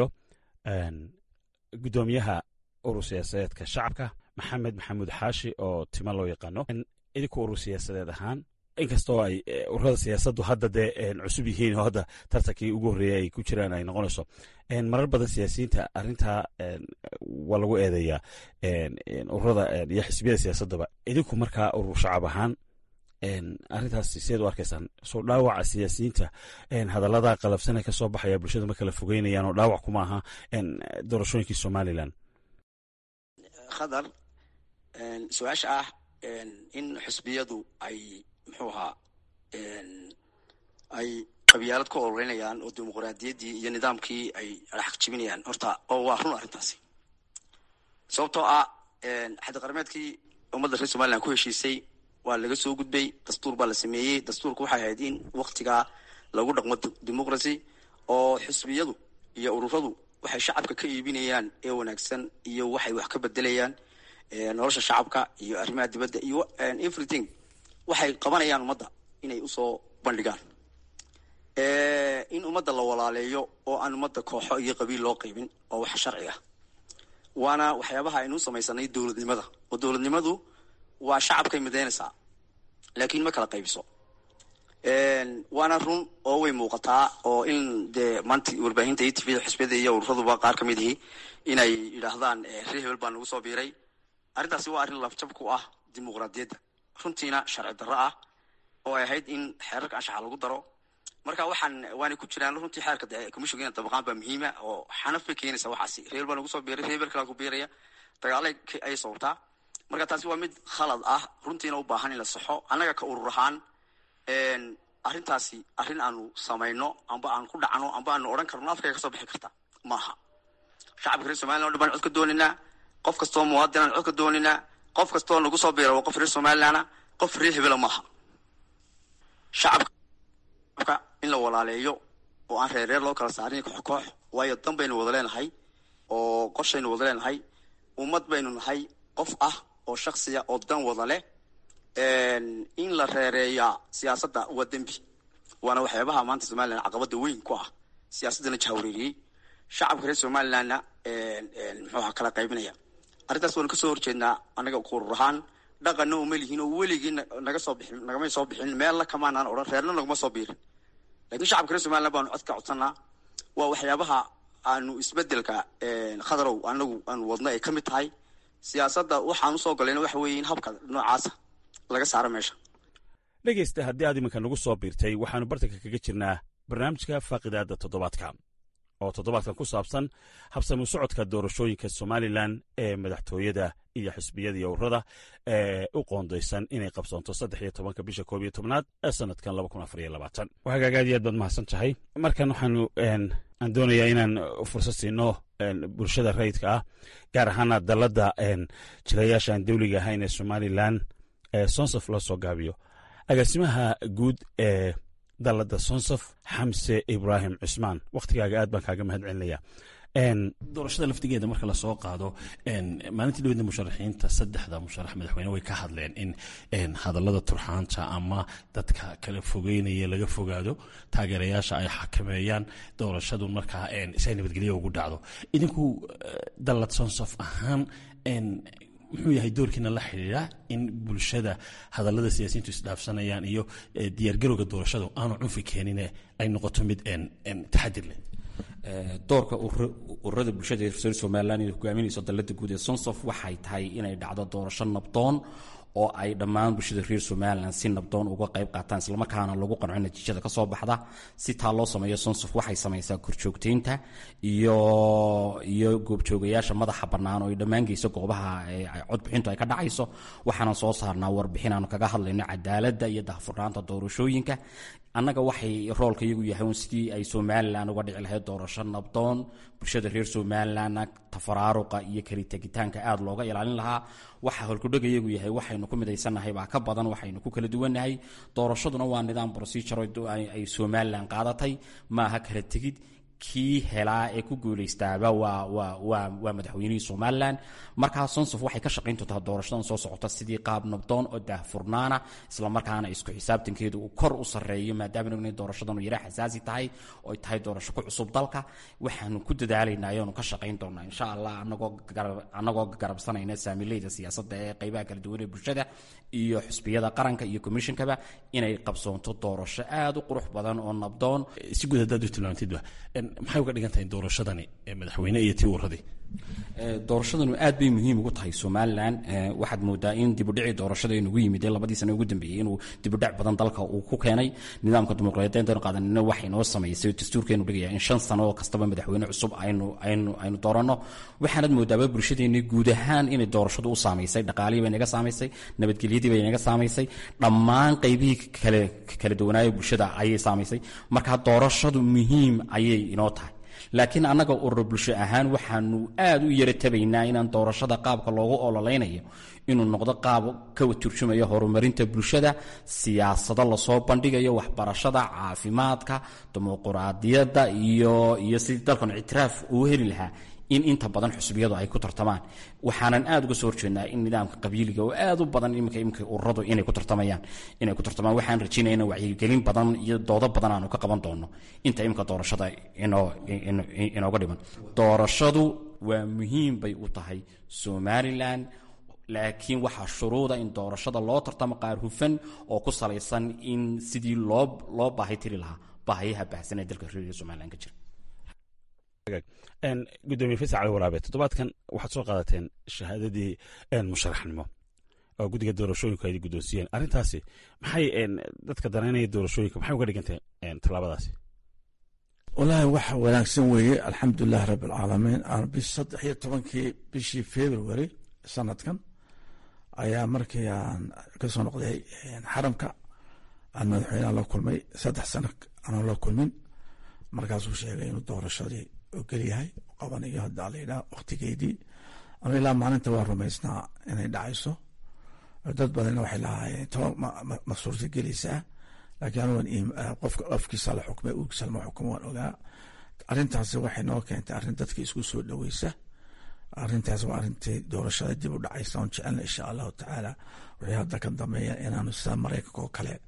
guddoomiyaha urur siyaasadeedka shacabka maxamed maxamuud xaashi oo tima loo yaqaano. idinku urur siyaasadeed ahaan, inkastoo ay ururada siyaasaddu hadda dee cusub yihiin oo hadda tartankii ugu horreeyay ay ku jiraan ay noqonayso, marar badan siyaasiyiinta arrintaa waa lagu eedeeyaa ururada iyo xisbiyada siyaasaddaba. idinku markaa urur shacab ahaan arrintaas sideed u arkaysaan? soo dhaawaca siyaasiyiinta hadallada qalafsana ka soo baxaya bulshada ma kala fogeynayaan oo dhaawac kuma aha doorashooyinkii somalilan? khadar, su-aasha ah in xisbiyadu ay muxuu ahaa ay qabyaalad ku ololeynayaan oo dimuqraadiyaddii iyo nidaamkii ay xaq jibinayaan, horta oo waa run arrintaasi. sababtoo ah xadqarmeedkii ummadda reer somaliland ku heshiisay waa laga soo gudbay, dastuur baa la sameeyey. dastuurku waxay ahayd in waktigaa lagu dhaqmo dimuqrasi, oo xisbiyadu iyo ururadu waxay shacabka ka iibinayaan ee wanaagsan iyo waxay wax ka bedelayaan nolosha shacabka iyo arrimaha dibadda iyo everything waxay qabanayaan ummadda inay usoo bandhigaan, in ummadda la walaaleeyo oo aan ummadda kooxo iyo qabiil loo qaybin oo wax sharci ah. waana waxyaabaha aynu samaysanay dowladnimada, oo dowladnimadu waa shacabkay midaynaysaa laakiin ma kala qaybiso. waana run oo way muuqataa oo in dee maanta warbaahinta iyo tvda xisbiyada iyo ururaduba qaar ka mid ihi inay yidhaahdaan reer hebel baa nagu soo biiray. arrintaasi waa arrin lafjab ku ah dimuqraadiyadda, runtiina sharci darro ah oo ay ahayd in xeerarka anshaxa lagu daro. marka waanay ku jiraan runtii xeerka commissionka dabaqaan baa muhiima oo xanaf bay keenaysaa. waxaasi reer hebel baa nagu soo biiray, reer hebel kalaa ku biiraya, dagaalay ay sababtaa. marka taasi waa mid khalad ah, runtiina u baahan in la saxo. annaga ka urur ahaan arrintaasi arrin aanu samayno amba aan ku dhacno amba aanu odhan karno afkay ka soo bixi karta maaha. shacabka reer somaliland o dhan baan cod ka dooninaa, qof kastoo muwaadinaan cod ka dooninaa, qof kastoo nagu soo biira waa qof reer somalilandna, qof reer hebela maaha. shacabka in la walaaleeyo oo aan reer loo kala saarin koox koox, waayo dan baynu wada leenahay oo qorshaynu wada leenahay, ummad baynu nahay qof ah oo shaksiya oo dan wada leh. in la reereeyaa siyaasadda waa dembi, waana waxyaabaha maanta somalilan caqabada weyn ku ah siyaasadana jahwareeriyey shacabka reer somalilandna muxuu kala qaybinaya arrintaas waan kasoo horjeednaa anaga urur ahaan dhaqanna uma lihiin oo weligii nagamay soo bixin meella kamaanaan odhan reerna naguma soo biirin laakiin shacabka reer somaliland baanu codka codsanaa waa waxyaabaha aanu isbedelka khadarow anagu aanu wadno ay ka mid tahay siyaasadda waxaan usoo galayna waxa weeye in habka noocaasa laga saaro meesha dhegaysta haddii aad iminka nagu soo biirtay waxaanu bartanka kaga jirnaa barnaamijka faaqidaadda toddobaadka oo toddobaadkan ku saabsan habsami socodka doorashooyinka somalilan ee madaxtooyada iyo xisbiyada iyo ururada ee u qoondaysan inay qabsoonto 13 bisha 11 ee sanadkan 2024 hagaaga aad iyo aad baad mahadsan tahay markan waxaanu aan doonayaa inaan fursad siino bulshada rayidka ah gaar ahaana dalladda jirayaasha aan dawliga ahayn ee somalilan ee sonsaf loo soo gaabiyo agaasimaha guud ee dalladda sonsaf xamse ibraahim cusmaan wakhtigaaga aad baan kaaga mahad celinaya doorashada laftigeeda marka lasoo qaado maalintii dhawedna musharaxiinta 3 musharax madaxweyne way ka hadleen in hadallada turxaanta ama dadka kala fogeynaya laga fogaado taageerayaasha ay xakameeyaan doorashadu markaa si ay nabadgelyo ugu dhacdo idinku dallad sonsaf ahaan muxuu yahay doorkiina la xidhiidha in bulshada hadallada siyaasiyiintu isdhaafsanayaan iyo diyaargarowga doorashadu aanu cunfi keenine ay noqoto mid taxadir leh doorka ururada bulshada reer somaliland ee hogaaminaysa dalladda guud ee sonsaf waxay tahay inay dhacdo doorasho nabdoon oo ay dhammaan bulshada reer somaliland si nabdoon uga qayb qaataan islamarkaana lagu qanco natiijada ka soo baxda si taa loo sameeyo sonsaf waxay samaysaa korjoogteynta iyo goobjoogayaasha madaxa bannaan oo ay dhammaan geyso goobaha codbixintu ay ka dhacayso waxaana soo saarnaa warbixin aanu kaga hadlayno cadaaladda iyo daahfurnaanta doorashooyinka annaga waxay roolka iyagu yahay sidii ay somalilan uga dhici lahayd doorasho nabdoon bulshada reer somalilandna tafaraaruqa iyo kalitegitaanka aad looga ilaalin lahaa waxa howlkudhaga iyagu yahay waxaynu ku midaysannahay baa ka badan waxaynu ku kala duwannahay doorashaduna waa nidaam procedure ay somalilan qaadatay maaha kala tegid kii helaa ee ku guulaystaaba waa madaxweynihii somalilan markaa sonsaf waxay ka shaqayn doontaa doorashadan soo socota sidii qaab nabdoon oo daahfurnaana islamarkaana isku xisaabtankeedu uu kor u sarreeyo maadaama inay doorashadanu yara xasaasi tahay oo ay tahay doorasho ku cusub dalka waxaanu ku dadaalaynaa ayaanu ka shaqayn doonaa insha allah annagoo garabsanayna saamileyda siyaasadda ee qaybaha kala duwan ee bulshada iyo xisbiyada qaranka iyo commissionkaba inay qabsoonto doorasho aad u qurux badan oo nabdoon si guud haddaad u tilmaantidba maxay uga dhigan tahay doorashadani madaxweyne iyo tii ururadii doorashadanu aad bay muhiim ugu tahay somalilan waxaad moodaa in dibudhicii doorashada inugu yimid ee 2 sano ugu dambeeyey inuu dibudhac badan dalka uu ku keenay nidaamka dimuqraadiyadeed ee qaadanina waxay noo sameysay dastuurkeenu dhigaya in 5 sano kastaba madaxweyne cusub aynu dooranno waxaanad moodaa bulshadeena guud ahaan inay doorashadu u saameysay dhaqaalihii bay naga saameysay nabadgelyadii bay naga saameysay dhammaan qaybihii kala duwanaayo bulshada ayay saameysay marka doorashadu muhiim ayay inoo tahay laakiin annaga urur bulsho ahaan waxaanu aad u yara tabaynaa inaan doorashada qaabka loogu ololeynayo inuu noqdo qaab ka turjumaya horumarinta bulshada siyaasado lasoo bandhigayo waxbarashada caafimaadka dimuqraadiyadda iyo sidii dalkan ictiraaf uu heli lahaa in inta badan xusbiyadu ay ku tartamaan waxaanan aad uga soo horjeednaa in nidaamka qabiiliga oo aad u badan imika ururadu inay ku tartamaan waxaan rajaynayaa in wacyigelin badan iyo doodo badan aanu ka qaban doono inta imika doorashada inooga dhiman doorashadu waa muhiim bay u tahay somalilan laakiin waxaa shuruuda in doorashada loo tartamo qaar hufan oo ku salaysan in sidii loo baahi tiri lahaa baahiyaha baahsan ee dalka reer somalilan ka jira gudoomiye faysal cali waraabe toddobaadkan waxaad soo qaadateen shahaadadii musharaxnimo oo guddiga doorashooyinku ay guddoonsiyeen arrintaasi maxay dadka danaynaya doorashooyinka maxay uga dhigantay tallaabadaasi wallaahi waxa wanaagsan weeye alxamdulilah rabbi alcaalamiin aan 13 bishii february sanadkan ayaa markii aan ka soo noqday xaramka aan madaxweynaha la kulmay 3 sano aan la kulmin markaasuu sheegay inuu doorashadii ogolyahay qabanayo haddaa la yidhaha wakhtigeedii ama ilaa maalinta waa rumaysnaa inay dhacayso dad badanna waxay lahaayeen taba ma suurta gelaysaa laakiin anugan qofka afkiisa la xukmay ugiisa lama xukumo waan ogaa arrintaasi waxay noo keentay arrin dadka isku soo dhoweysa arrintaas waa arrintii doorashada dib u dhacaysa oon jecelna insha allahu tacaala wixii hadda ka dambeeya inaanu sida maraykanka oo kale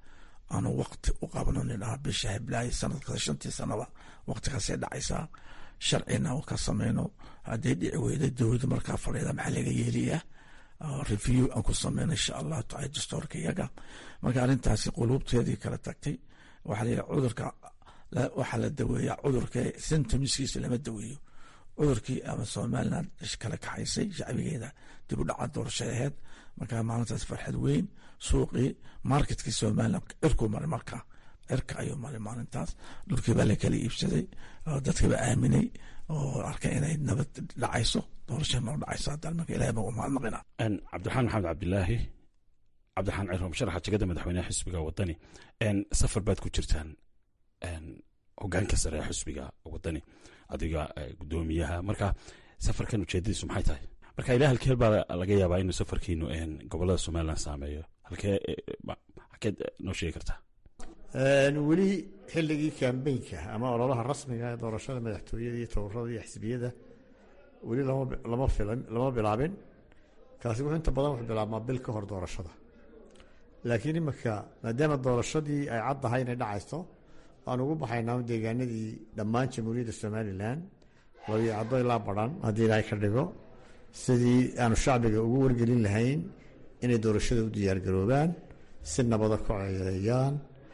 aanu waqti u qabno nidhaha bisha hiblaayi sanadkasta 5 sanaba waqtigaasay dhacaysaa sharcina ka sameyno hadday dhici weyda dowladda markaa fadhiida maxaa laga yeeliyaa review aan ku sameyno insha allah taala dastuurka iyaga marka arrintaasi quluubteedii kala tagtay waxaa la yidhaha cudurka waxaa la daweeyaa cudurka symptomskiisa lama daweeyo cudurkii ama somaliland kala kaxaysay shacbigeeda dib u dhaca doorashay ahayd markaa maalintaas farxad weyn suuqii marketkii somaliland cirkuu maray markaa cirka ayuu maray maalintaas dhulkii baa la kala iibsaday dadkii baa aaminay oo arkay inay nabad dhacayso doorasha noo dhacayso haddaan marka ilahay baa u mahadnaqina cabdiraxmaan maxamed cabdilaahi cabdiraxmaan ciro musharaxa jegada madaxweynaha xisbiga wadani safar baad ku jirtaan hogaanka sare ee xisbiga wadani adiga gudoomiyaha marka safarkan ujeedadiisu maxay tahay marka ilaa halkee baa laga yaabaa inuu safarkiinu gobolada somaliland saameeyo halkeed noo sheegi kartaa weli xilligii kambeynka ama ololaha rasmiga ee doorashada madaxtooyada iyo tawarada iyo xisbiyada weli lama bilaabin kaasi wuxuu inta badan wuxuu bilaabmaa bil ka hor doorashada laakiin imika maadaama doorashadii ay caddahay inay dhacayso waan ugu baxaynaa deegaanadii dhammaan jamhuuriyadda somalilan labiyo caddo ilaa badhan haddii ilaahay ka dhigo sidii aanu shacbiga ugu wargelin lahayn inay doorashada u diyaargaroobaan si nabada ku ceereeyaan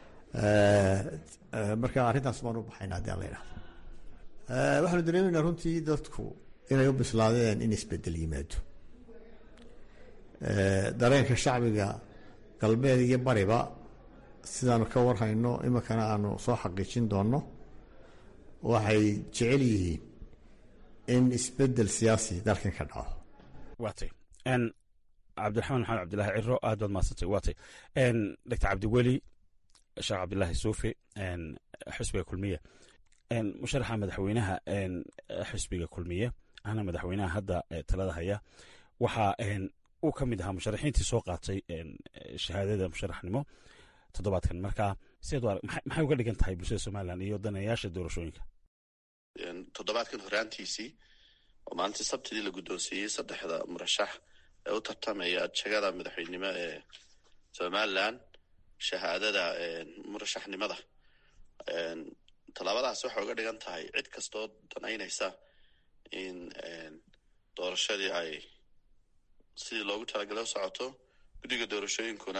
marka arrintaas baan u baxaynaa haddii alla idhahdo waxaanu dareemaynaa runtii dadku inay u bislaadeen in isbedel yimaado dareenka shacbiga galbeed iyo bariba sidaanu ka warhayno iminkana aanu soo xaqiijin doonno waxay jecel yihiin in isbedel siyaasi dalkan ka dhaco waatay cabdiraxmaan maxamed cabdilaahi ciro aad baad mahadsantay waatay doctor cabdiweli sheekh cabdilaahi suufi xisbiga kulmiye musharaxa madaxweynaha xisbiga kulmiye ahna madaxweynaha hadda talada haya waxaa uu ka mid ahaa musharaxiintii soo qaatay shahaadada musharaxnimo toddobaadkan marka maxay uga dhigan tahay bulshada somalilan iyo daneeyaasha doorashooyinka toddobaadkan horaantiisii oo maalintii sabtidii la guddoonsiiyey 3 murashax ee u tartamaya jagada madaxweynenimo ee somalilan shahaadada murashaxnimada tallaabadaas waxay uga dhigan tahay cid kastoo danaynaysa in doorashadii ay sidii loogu talagalay u socoto guddiga doorashooyinkuna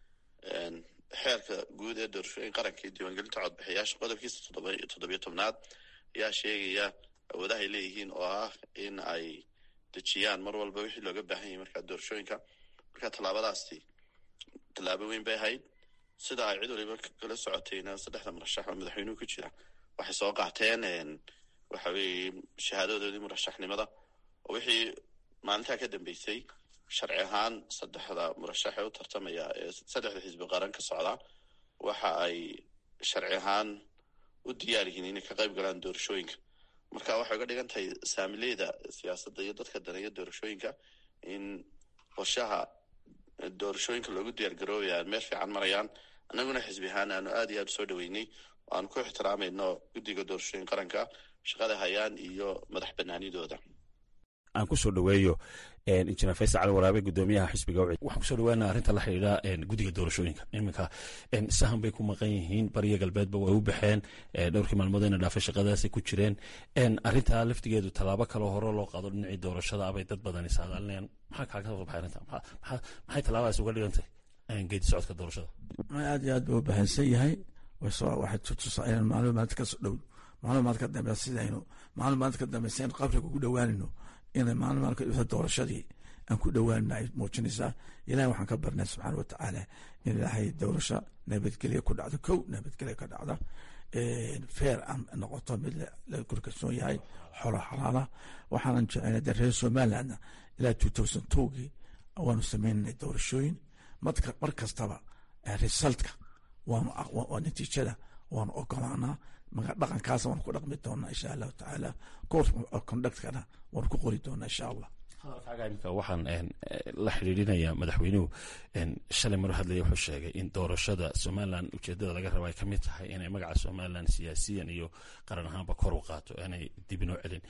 xeerka guud ee doorashooyin qarankii diiwaangelinta codbixiyaasha qodobkiisa 17aad ayaa sheegaya awoodahay leeyihiin oo ah in ay dejiyaan mar walba wixii looga baahan yahay markaa doorashooyinka marka tallaabadaasi tallaabo weyn bay ahayd sida ay cid waliba kala socotayna 3 murashax oo madaxweynuhu ku jira waxay soo qaateen waxa weeye shahaadadoodii murashaxnimada oo wixii maalintaa ka dambeysay sharci ahaan 3 murashax ee u tartamaya ee 3 xisbi qaran ka socda waxa ay sharci ahaan u diyaar yihiin inay ka qayb galaan doorashooyinka marka waxay uga dhigan tahay saamileyda siyaasadda iyo dadka daneeya doorashooyinka in qorshaha doorashooyinka loogu diyaargaroobayaan meel fiican marayaan annaguna xisbi ahaan aanu aad iyo aad usoo dhaweynay oo aanu ku ixtiraamayno guddiga doorashooyin qaranka shaqada hayaan iyo madax banaanidooda aan kusoo dhaweeyo injineer faysal cali waraabe gudoomiyaha xisbiga waxaan kusoo dhawaanaa arrinta la xidhiidha guddiga doorashooyinka iminka sahan bay ku maqan yihiin bariya galbeedba way u baxeen dhowrkii maalmood ayna dhaafay shaqadaasay ku jireen arrintaa laftigeedu tallaabo kaloo hore loo qaado dhinacii doorashada abay dad badani saadaalinayaan maxaa kaaga soo baxay arrinta maxay tallaabadaas uga dhigantay geedi socodka doorashada aad iyo aad buu u bahansan yahay waxay tutusaa inaan macluumaad ka soo dhow macluumaad ka dambe sidaynu macluumaad ka dambe sidaynu qabriga ugu dhowaanino inay macluumaadka doorashadii aan ku dhowaanina ay muujinaysaa ilahay waxaan ka barnay subxaana watacaala in ilaahay doorasho nabadgelya ku dhacdo nabadgelya ka dhacda feer aan noqoto mid la korkalsoon yahay xolo xalaala waxaanan jecelnay de reer somalilandna ilaa 2002gii waanu samaynanay doorashooyin mar kastaba resultka waa natiijada waanu ogolaanaa marka dhaqankaas waanu ku dhaqmi doonaa insha allahu tacaala course conductkana waanu ku qori doonaa insha allah hadalkaaga imika waxaan la xidhiidhinayaa madaxweynuhu shalay mar hadlaya wuxuu sheegay in doorashada somalilan ujeedada laga raba ay ka mid tahay inay magaca somalilan siyaasiyan iyo qaran ahaanba kor u qaato inay dib inoo celin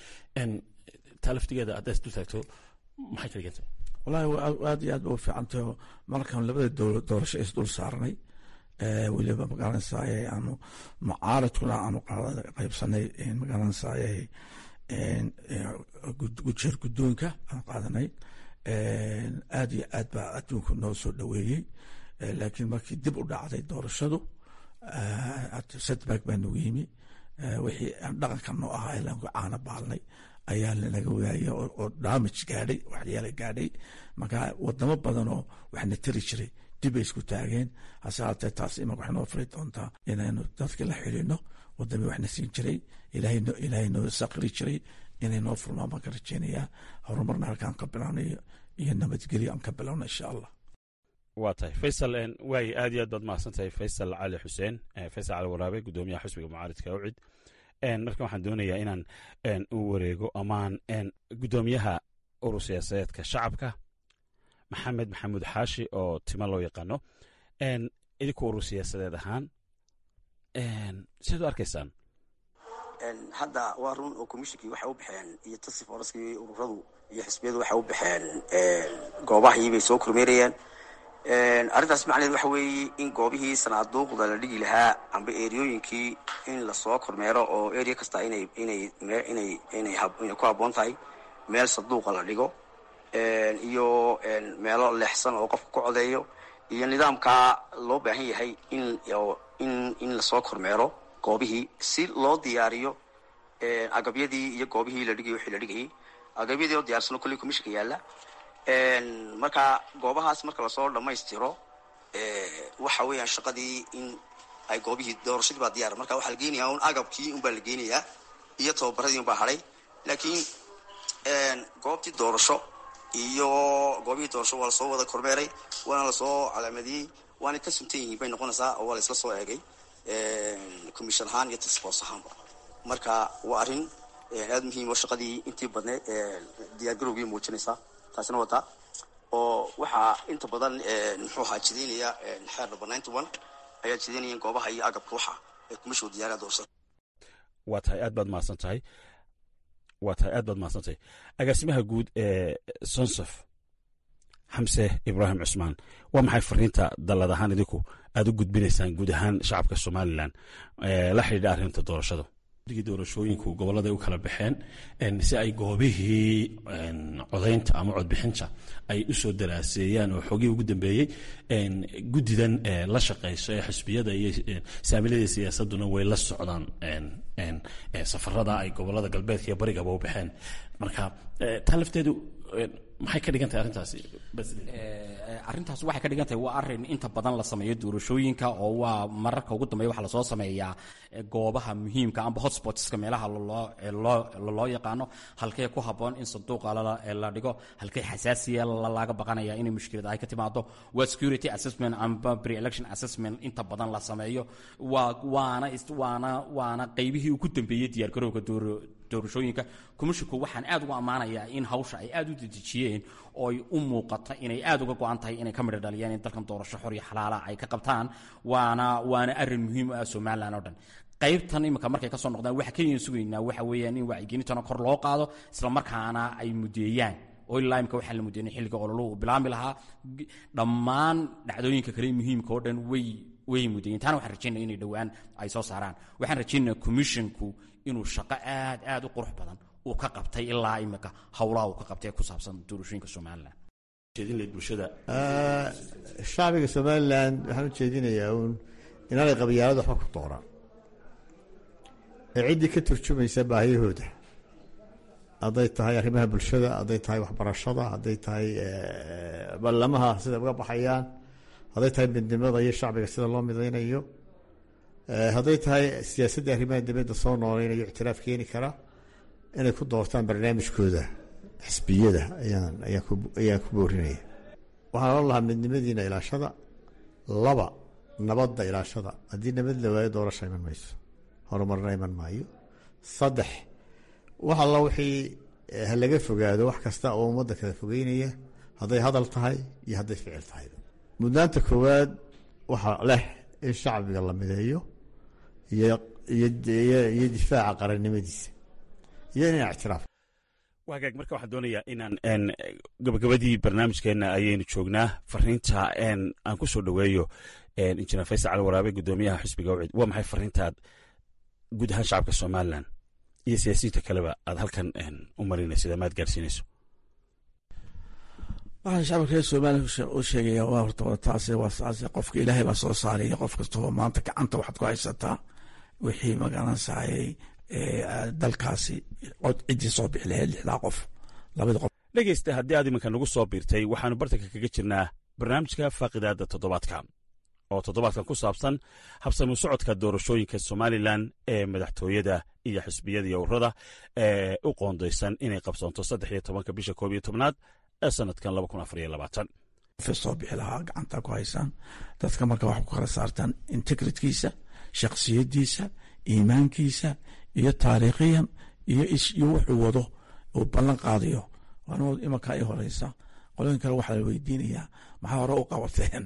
taa laftigeeda haddaad isdul taagto maxay ka dhigantay wallahi aad iyo aad ba u fiicantaho markaan labada doorasho isdul saarnay weliba magaranaysaay aanu mucaaradkuna aanu qaybsanay magaranaysaay jeer guddoonka aan qaadanay. aad iyo aad baa adduunku noo soo dhoweeyey, laakiin markii dib u dhacday doorashadu setback baa nagu yimi. wixii dhaqanka noo ahaa ee lagu caana baalnay ayaa lanaga wadaayay oo damage gaadhay, waxyaala gaadhay. marka wadamo badan oo waxna tari jiray dib ay isku taageen. hase haatee taas imaka waxay noo furi doontaa inaynu dadka la xidhiino. wadamii waxna siin jiray, ilaahay noo saqri jiray inay noo furmaan baan ka rajeynayaa. horumarna halkaan ka bilownayo iyo nabadgelyo aan ka bilowna insha allah. waa tahay faysal, waaye aad iyo aad baad mahadsan tahay faysal cali xuseen, faysal cali waraabe, gudoomiyaha xisbiga mucaaridka ucid. marka waxaan doonayaa inaan u wareego amaan gudoomiyaha urur siyaasadeedka shacabka maxamed maxamuud xaashi oo tima loo yaqaano. idinku urur siyaasadeed ahaan sidaad u arkaysaan? hadda waa run oo komishinkii waxay u baxeen iyo tasif oraskii ururadu iyo xisbiyadu waxay u baxeen goobahii bay soo kormeerayeen. arrintaas macnaheed waxa weeye in goobihii sanaaduuqda la dhigi lahaa amba eriyooyinkii in lasoo kormeero oo area kasta inay ku habboon tahay meel sanduuqa la dhigo, iyo meelo leexsan oo qofka ku codeeyo, iyo nidaamkaa loo baahan yahay in lasoo kormeero goobihii si loo diyaariyo agabyadii iyo goobihii la dhigay wixii la dhigayay. agabyadii oo diyaarsano kolley komishinka yaalla. marka goobahaas marka lasoo dhammaystiro waxa weeyaan shaqadii in ay goobihii doorashadii baa diyaar. marka waxaa la geenayaa un agabkii unbaa la geenayaa iyo tababaradii unbaa hadhay. laakiin goobtii doorasho iyo goobihii doorasho waa lasoo wada kormeeray, waana lasoo calaamadiyey, waana ka suntan yihiin bay noqonaysaa oo waa la isla soo eegay commission ahaan iyo task force ahaanba. marka waa arrin aada muhiim oo shaqadii intii badneed diyaargarowgii muujinaysaa. taasina wataa oo waxaa inta badan muxuu ahaa jideynaya xeer number 91 ayaa jideynayeen goobaha iyo agabka waxa ee komishinka diyaarada doorashada. waa tahay aad baad mahadsan tahay. agaasimaha guud ee sonsaf xamse ibraahim cusmaan, waa maxay fariinta dallad ahaan idinku aad u gudbinaysaan guud ahaan shacabka somalilan la xidhiidha arrinta doorashada? doorashooyinku gobollada u kala baxeen si ay goobihii codaynta ama codbixinta ay u soo daraaseeyaan oo xogii ugu dambeeyey. guddidan la shaqayso ee xisbiyada iyo saamilada siyaasaduna way la socdaan safarada ay gobollada galbeedka iyo barigaba u baxeen. marka taa lafteedu maxay ka dhigan tahay arrintaasi? arrintaas waxay ka dhigan tahay waa arrin inta badan la sameeyo doorashooyinka, oo waa mararka ugu dambeeya waxaa lasoo sameeyaa goobaha muhiimka amba hotspotska meelaha loo yaqaano, halkee ku habboon in sanduuqa la dhigo, halkee xasaasiya laga baqanaya inay mushkilad ay ka timaado. waa security assessment amba pre-election assessment inta badan la sameeyo. waana qaybihii ugu dambeeyey diyaargarowga doorashooyinka. komishinku waxaan aad uga ammaanayaa in hawsha ay aad u dedejiyeen oo ay u muuqata inay aad uga go-an tahay inay ka midho dhaliyaan in dalkan doorasho xor iyo xalaala ay ka qabtaan. waana arrin muhiim u ah somalilan oo dhan. qaybtan iminka markay ka soo noqdaan waxa keliyan sugaynaa waxa weeyaan in wacyigelintana kor loo qaado, isla markaana ay mudeeyaan oo ilaa imika waxaa la mudeynay xilliga ololuhu uu bilaami lahaa. dhammaan dhacdooyinka kale muhiimka oo dhan way mudeeyeen. taana waxaan rajaynaya inay dhowaan ay soo saaraan. waxaan rajaynayaa komishinku inuu shaqo aad u qurux badan uu ka qabtay ilaa imika howlaha uu ka qabtay ku saabsan doorashooyinka somalilan. shacbiga somalilan waxaan u jeedinayaa uun inaanay qabyaalada waxba ku dooraan ee ciddii ka turjumaysa baahiyahooda, hadday tahay arrimaha bulshada, hadday tahay waxbarashada, hadday tahay ballamaha sida uga baxayaan, hadday tahay midnimada iyo shacbiga sida loo midaynayo, hadday tahay siyaasadda arrimaha dibadda soo nooleynayo ictiraaf keeni kara, inay ku doortaan barnaamijkooda xisbiyada ayaan ku boorinaya. waxaan oran lahaa midnimadiina ilaashada. 2 nabadda ilaashada. haddii nabad la waayo doorasha iman mayso, horumarna iman maayo. 3 wax alla wixii halaga fogaado wax kasta oo ummadda kala fogeynaya, hadday hadal tahay iyo hadday ficil tahay. mudnaanta koowaad waxaa leh in shacbiga la mideeyo iyo difaaca qarannimadiisa iyo in ictiraaf. wagaag marka waxaan doonayaa inaan gabagabadii barnaamijkeena ayaynu joognaa. fariinta aan ku soo dhoweeyo injineer faysal cali waraabe gudoomiyaha xisbiga UCID, waa maxay fariintaad guud ahaan shacabka somalilan iyo siyaasiyiinta kaleba aad halkan u marinaysid ama aad gaarsiinayso? waxaan shacabka reer somalilan u sheegaya waa horta taasi waa saasi, qofka ilaahay baa soo saaraya. qof kastoo maanta gacanta waxaad ku haysataa wixii magaranaysaayay dalkaasi ciddii soo bixi lahayd 6 qof 2 qof. dhegeysta, haddii aad iminka nagu soo biirtay, waxaanu bartanka kaga jirnaa barnaamijka faaqidaada toddobaadka oo toddobaadkan ku saabsan habsami socodka doorashooyinka somalilan ee madaxtooyada iyo xisbiyada iyo ururada ee u qoondaysan inay qabsoonto 13 bisha 11 ee sanadkan 2024. soo bixi lahaa gacanta ku haysaan dadka marka wax ku kala saartaan integritkiisa, shakhsiyadiisa, iimaankiisa iyo taariikhiyan iyo wuxuu wado uu ballan qaadayo. waana imanka ay horeysa qolooyin kale waxaa la weydiinayaa maxaa hore u qabateen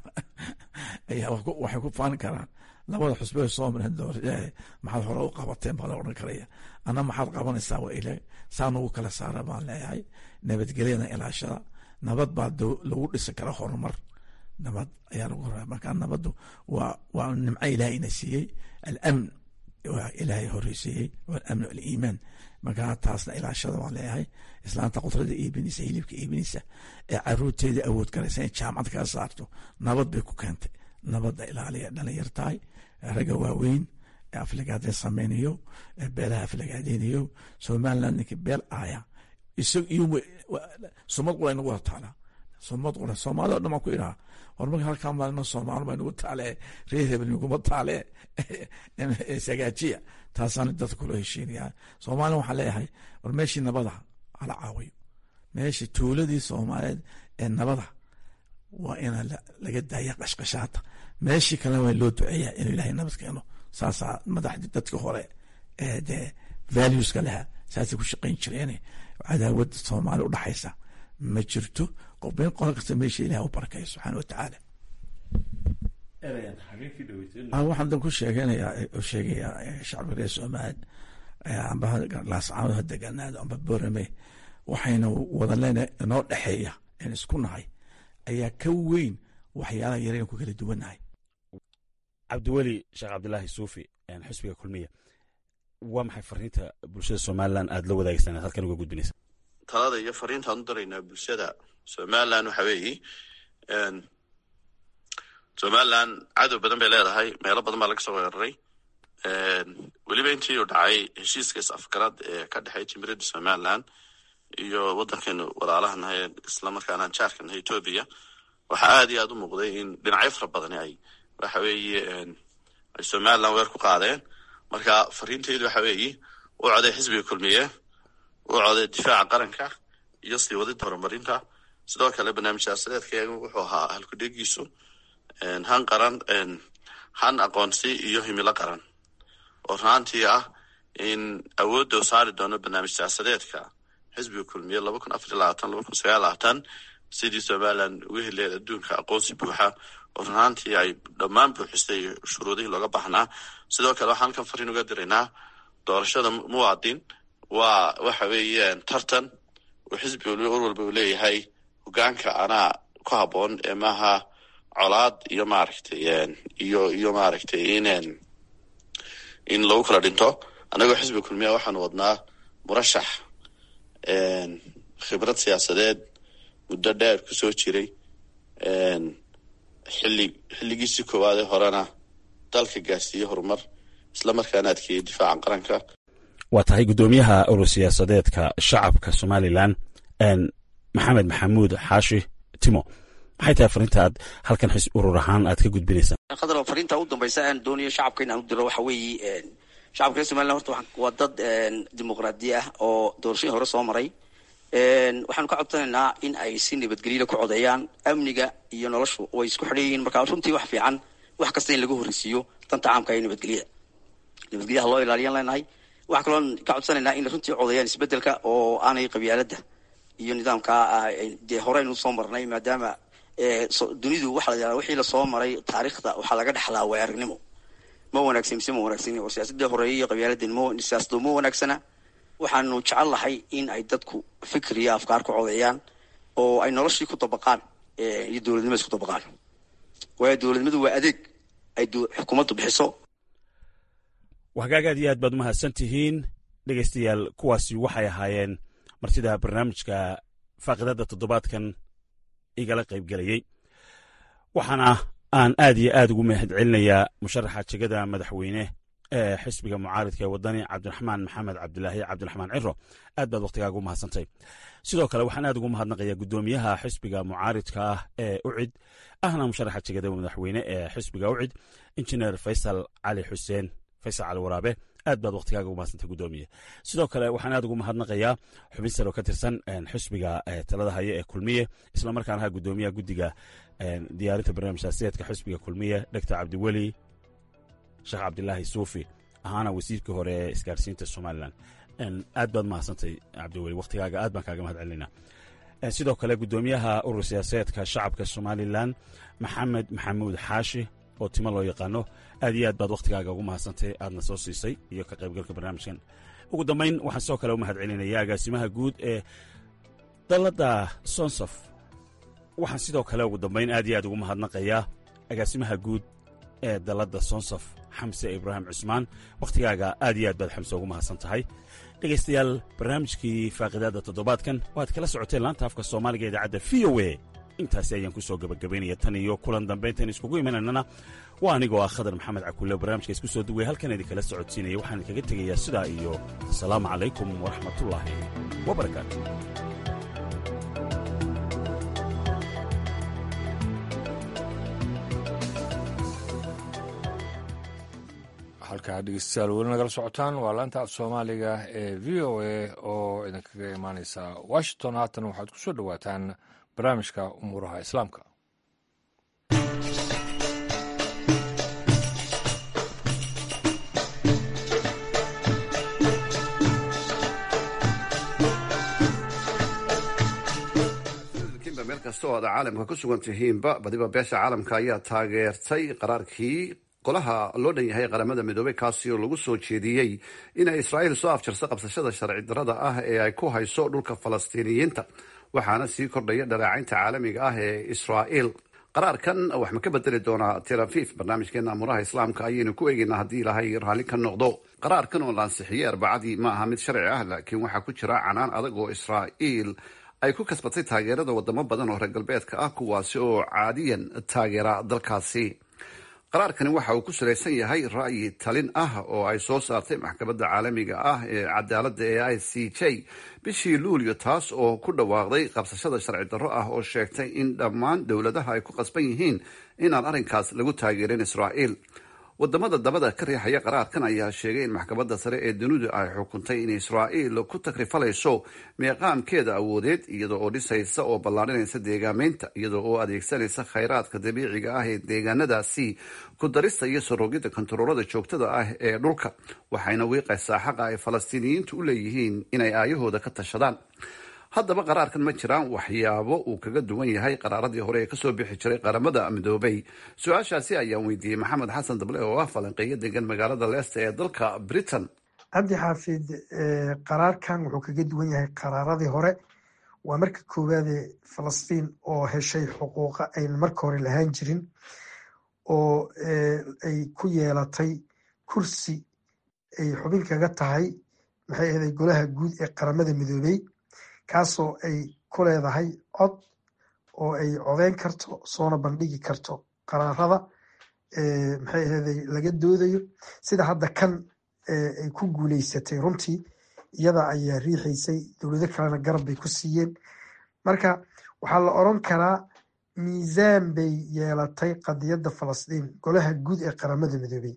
waxay ku faan karaan labada xusbe soo mareen doorashada maxaad hore u qabateen baa la odhan karaya. ana maxaad qabanaysaa waa ile saan ugu kala saara baan leeyahay. nabadgelyada ilaashada, nabad baa lagu dhisi kara horumar. nabad ayaa lagu horaa. marka nabaddu waa nimco ilaahayna siiyey. alamn waa ilaahay horeysiiyey, walamn aliimaan. marka taasna ilaashada waan leeyahay. islaanta qudrada iibinaysa, hilibka iibinaysa ee caruurteeda awood garaysa in jaamacad kaga saarto, nabad bay ku keentay. nabadda ilaaliya dhalinyar tahay, ragga waaweyn ee aflagaadee samaynayo, ee beelaha aflagaadeynayo. somaliland ninkii beel aaya isag iyo sumad qura inagu hortaalaa. sumad qura soomaalida o dhan baan ku idhaha war marka halkaa maalino soomaali baa inagu taale, reer hebel inaguma taale sagaajiya. taasaan dadka kula heshiinayaa. soomaaliya waxaan leeyahay war meeshii nabada hala caawiyo. meeshii tuuladii soomaaliyeed ee nabada waa ina laga daaya qashqashaata. meeshii kalena waa loo duceeyaa inuu ilaahay nabad keeno. saasaa madaxdii dadka hore ee dee valueska lahaa saasay ku shaqayn jireen. cadaawad soomaali udhaxaysa ma jirto. qofbeen qolo kasta meesha ilaah u barakayo subxaana watacaala. waxaan dan ku sheegayaa shacbiga reer somaliland amba laascaanood ha deganaado amba borame, waxayna wada leenahay inoo dhexeeya in isku nahay ayaa ka weyn waxyaalaha yarayna ku kala duwannahay. cabdiweli sheekh cabdilaahi suufi, xisbiga kulmiya, waa maxay fariinta bulshada somalilan aad la wadaagaysan halkan uga gudbinaysa? talada iyo fariintaan u daraynaa bulshada somalilan waxa weeye somalilan cadow badan bay leedahay, meelo badan baa laga soo weeraray. weliba intii uu dhacay heshiiska is-afgarad ee ka dhexeey jimhuriyadda somalilan iyo waddankeenu walaalahanahay islamarkaana jaarkanahay etoobiya, waxaa aad iyo aad u muuqday in dhinacyo fara badani ay waxa weeye ay somalilan weer ku qaadeen. marka fariinteydu waxa weeye u coday xisbiga kulmiye, u coday difaaca qaranka iyo sii wadida horumarinta. sidoo kale barnaamij siyaasadeedkeegu wuxuu ahaa halkudhegiisu han qaran, han aqoonsi iyo himilo qaran, oo runaantii ah in awoodda u saari doono barnaamij siyaasadeedka xisbiga kulmiye 2024-2029 sidii somalilan uga heleed adduunka aqoonsi buuxa oo runaantii ay dhammaan buuxisay shuruudihii looga baxnaa. sidoo kale waxaan halkan fariin uga diraynaa doorashada muwaadin waa waxa weeyaan tartan uu xisbi ur walba uu leeyahay. hogaanka anaa ku habboon ee maaha colaad iyo maaragtay iyo maaragtay in lagu kala dhinto. annagoo xisbiga kulmiya waxaanu wadnaa murashax khibrad siyaasadeed muddo dheer ku soo jiray, xilligiisii koowaadee horena dalka gaarsiiyey horumar, islamarkaana adkeeyey difaaca qaranka. waa tahay guddoomiyaha urur siyaasadeedka shacabka somalilan maxamed maxamuud xaashi timo, maxay tahay fariinta aad halkan urur ahaan aad ka gudbinaysaa? khadar, fariinta u dambaysa aan doonayo shacabka in aan u diro waxa weeye shacabka reer somaliland horta waa dad dimuqraadi ah oo doorashadii hore soo maray. waxaanu ka codsanaynaa in ay si nabadgelyada ku codeeyaan. amniga iyo noloshu way isku xidhan yihiin. marka runtii wax fiican wax kasta in laga horreysiiyo danta caamka iyo nabadgelyaha loo ilaaliyan leenahay. waxaa kaloon ka codsanaynaa in runtii codeeyaan isbedelka oo aanay qabyaaladda iyo nidaamka dee horeynu soo marnay, maadaama dunidu wixii lasoo maray taariikhda waxaa laga dhexlaa waa aragnimo. ma wanaagsan mise ma wanaagsan oo siyaasadii horeeyay iyo qabyaaladda siyaasadu ma wanaagsana. waxaanu jecel lahay in ay dadku fikir iyo afkaar ku codeeyaan oo ay noloshii ku dabaqaan iyo dowladnimada isku dabaqaan. waayo dowladnimadu waa adeeg ay xukuumaddu bixiso. hagaag aad iyo aad baad umahadsan tihiin dhegaystayaal. kuwaasi waxay ahaayeen martida barnaamijka faaqidada toddobaadkan igala qaybgelayey. waxaana aan aad iyo aad ugu mahad celinayaa musharaxa jegada madaxweyne ee xisbiga mucaaridka ee wadani cabdiraxmaan maxamed cabdilaahi cabdiraxmaan ciro. aad baad wakhtigaaga u mahadsantay. sidoo kale waxaan aad ugu mahadnaqayaa guddoomiyaha xisbiga mucaaridka ah ee ucid ahna musharaxa jegada madaxweyne ee xisbiga ucid injineer faysal cali xuseen faysal cali waraabe. aad baad wakhtigaaga ugu mahadsantay guddoomiye. sidoo kale waxaan aad ugu mahadnaqayaa xubin sare oo ka tirsan xisbiga talada haya ee kulmiye islamarkaana ahaa guddoomiyaha guddiga diyaarinta barnaamij siyaadka xisbiga kulmiye doctor cabdiweli sheekh cabdilaahi suufi ahaana wasiirkii hore ee isgaarsiinta somalilan. aad baad mahadsantay cabdiweli, wakhtigaaga aad baan kaaga mahad celinaa. sidoo kale guddoomiyaha urur siyaasadeedka shacabka somalilan maxamed maxamuud xaashi oo timo loo yaqaano. aad iyo aad baad wakhtigaaga ugu mahadsantay aadna soo siisay iyo ka qaybgalka barnaamijkan. ugu dambayn waxaan sidoo kale u mahad celinaya agaasimaha guud ee dalladda sonsof. waxaan sidoo kale ugu dambayn aad iyo aad ugu mahadnaqayaa agaasimaha guud ee dalladda sonsof xamse ibraahim cusmaan. wakhtigaaga aad iyo aad baad xamse ugu mahadsan tahay. dhegaystayaal barnaamijkii faaqidaadda toddobaadkan waad kala socoteen laanta afka soomaaliga idaacadda v o a. intaasi ayaan ku soo gabagabaynaya tan iyo kulan dambayntan iskugu imananana waa anigoo ah khadar maxamed cakulle barnaamijka isku soo duway halkan idinkala socodsiinaya. waxaan idinkaga tegayaa sidaa iyo asalaamu calaykum waraxmatullaahi wabarakaatu. halkaa dhegeystayaal weli nagala socotaan waa laanta af soomaaliga ee v o a oo idinkaga imaaneysa washington. haatan waxaad ku soo dhowaataan barnaamijka umuuraha islaamka. meel kasta oo aad caalamka ku sugan tihiinba badiba beesha caalamka ayaa taageertay qaraarkii golaha loo dhan yahay qaramada midoobey kaasi oo lagu soo jeediyey inay israa'iil soo afjarso qabsashada sharci darrada ah ee ay ku hayso dhulka falastiiniyiinta, waxaana sii kordhaya dhaleecaynta caalamiga ah ee israa'iil. qaraarkan wax ma ka bedeli doonaa Tel Aviv? barnaamijkeena amuraha islaamka ayaynu ku eegaynaa haddii ilaahay raalli ka noqdo. qaraarkan oo la ansixiyey arbacadii ma aha mid sharci ah, laakiin waxaa ku jira canaan adag oo israa'iil ay ku kasbatay taageerada wadamo badan oo reer galbeedka ah, kuwaasi oo caadiyan taageera dalkaasi. qaraarkani waxa uu ku salaysan yahay ra'yi talin ah oo ay soo saartay maxkamadda caalamiga ah ee cadaaladda ee ICJ bishii luulyo, taas oo ku dhawaaqday qabsashada sharci darro ah oo sheegtay in dhammaan dowladaha ay ku qasban yihiin inaan arrinkaas lagu taageerin israa'iil. wadamada dabada ka riixaya qaraarkan ayaa sheegay in maxkamadda sare ee dunidu ay xukuntay in israa'iil ku takrifalayso meeqaamkeeda awoodeed iyadoo oo dhisaysa oo ballaarinaysa deegaameynta, iyadoo oo adeegsanaysa khayraadka dabiiciga ah ee deegaanadaasi, ku darista iyo sorogida kontaroolada joogtada ah ee dhulka, waxayna wiiqaysaa xaqa ay falastiiniyiintu u leeyihiin inay aayahooda ka tashadaan. haddaba qaraarkan ma jiraan waxyaabo uu kaga duwan yahay qaraaradii hore ee kasoo bixi jiray qaramada midoobay? su-aashaasi ayaan weydiiyey maxamed xasan dable oo ah falanqeeyo degan magaalada leicester ee dalka britain. cabdi xaafid, qaraarkan wuxuu kaga duwan yahay qaraaradii hore. waa marka koowaade falastiin oo heshay xuquuqa aynan marka hore lahaan jirin, oo ay ku yeelatay kursi ay xubin kaga tahay maxay ahaday golaha guud ee qaramada midoobey, kaasoo ay ku leedahay cod oo ay codeyn karto, soona bandhigi karto qaraarada maxay ahaday laga doodayo. sida hadda kan ay ku guuleysatay, runtii iyada ayaa riixaysay, dowlado kalena garab bay ku siiyeen. marka waxaa la oran karaa miisaan bay yeelatay qadiyadda falastiin. golaha guud ee qaramada midoobey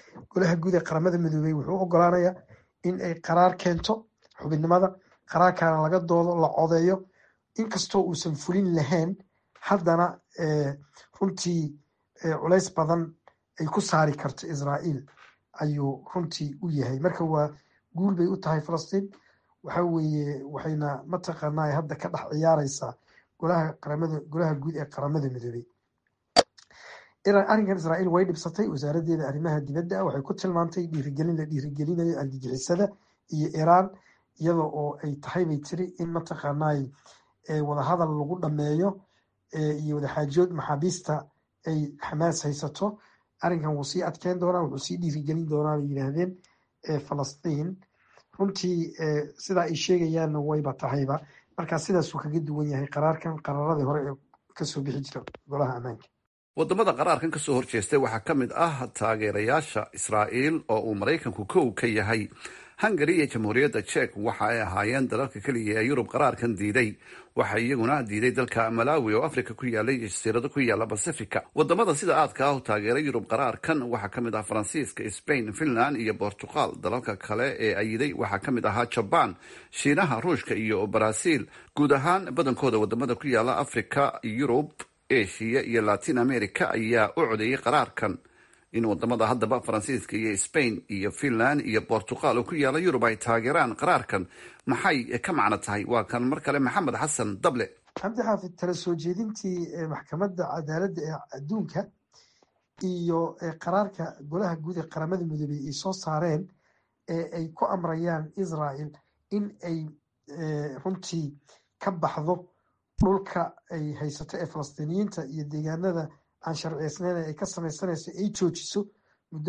wuxuu ogolaanayaa in ay qaraar keento xubinnimada, qaraarkaana laga doodo, la codeeyo. inkastoo uusan fulin lahayn, haddana runtii culays badan ay ku saari karto israa'iil ayuu runtii u yahay. marka waa guul bay u tahay falastiin. waxa weeye waxayna mataqaanaa hadda ka dhex ciyaareysaa golaha guud ee qaramada midoobey. arrinkan israa'iil way dhibsatay. wasaaraddeeda arrimaha dibadda waxay ku tilmaantay dhiirigelin la dhiirigelinayo argagixisada iyo iiraan iyada oo ay tahay bay tiri in mataqaanay wadahadal lagu dhameeyo iyo wadaxaajood maxaabiista ay xamaas haysato. arrinkan wuu sii adkeyn doonaa, wuxuu sii dhiirigelin doonaa bay yidhaahdeen falastiin. runtii sidaa ay sheegayaanna wayba tahayba. marka sidaasuu kaga duwan yahay qaraarkan qaraaradii hore ee kasoo bixi jira golaha ammaanka. wadamada qaraarkan kasoo horjeestay waxaa ka mid ah taageerayaasha israa'iil oo uu maraykanku kow ka yahay. hungari iyo jamhuuriyadda jek waxa ay ahaayeen dalalka keliya ee yurub qaraarkan diiday. waxaa iyaguna diiday dalka malawi oo africa ku yaalay jasiirado ku yaala basifika. wadamada sida aadka ah u taageeray yurub qaraarkan waxaa ka mid ah faransiiska, spain, finland iyo bortugal. dalalka kale ee ayiday waxaa ka mid ahaa jabaan, shiinaha, ruushka iyo baraasiil. guud ahaan badankooda wadamada ku yaala africa, yurub, asia iyo latin america ayaa u codeeyay qaraarkan. in wadamada haddaba faransiiska iyo spain iyo finland iyo bortugal oo ku yaala yurub ay taageeraan qaraarkan maxay ka macno tahay? waa kan mar kale maxamed xasan dable. cabdi xaafid, tala soo jeedintii maxkamadda cadaaladda ee adduunka iyo qaraarka golaha guud ee qaramada midoobey ay soo saareen ee ay ku amrayaan israel in ay runtii ka baxdo dhulka ay haysato ee falastiiniyiinta iyo deegaanada aan sharciyeysnayn ay ka samaysanayso ay joojiso muddo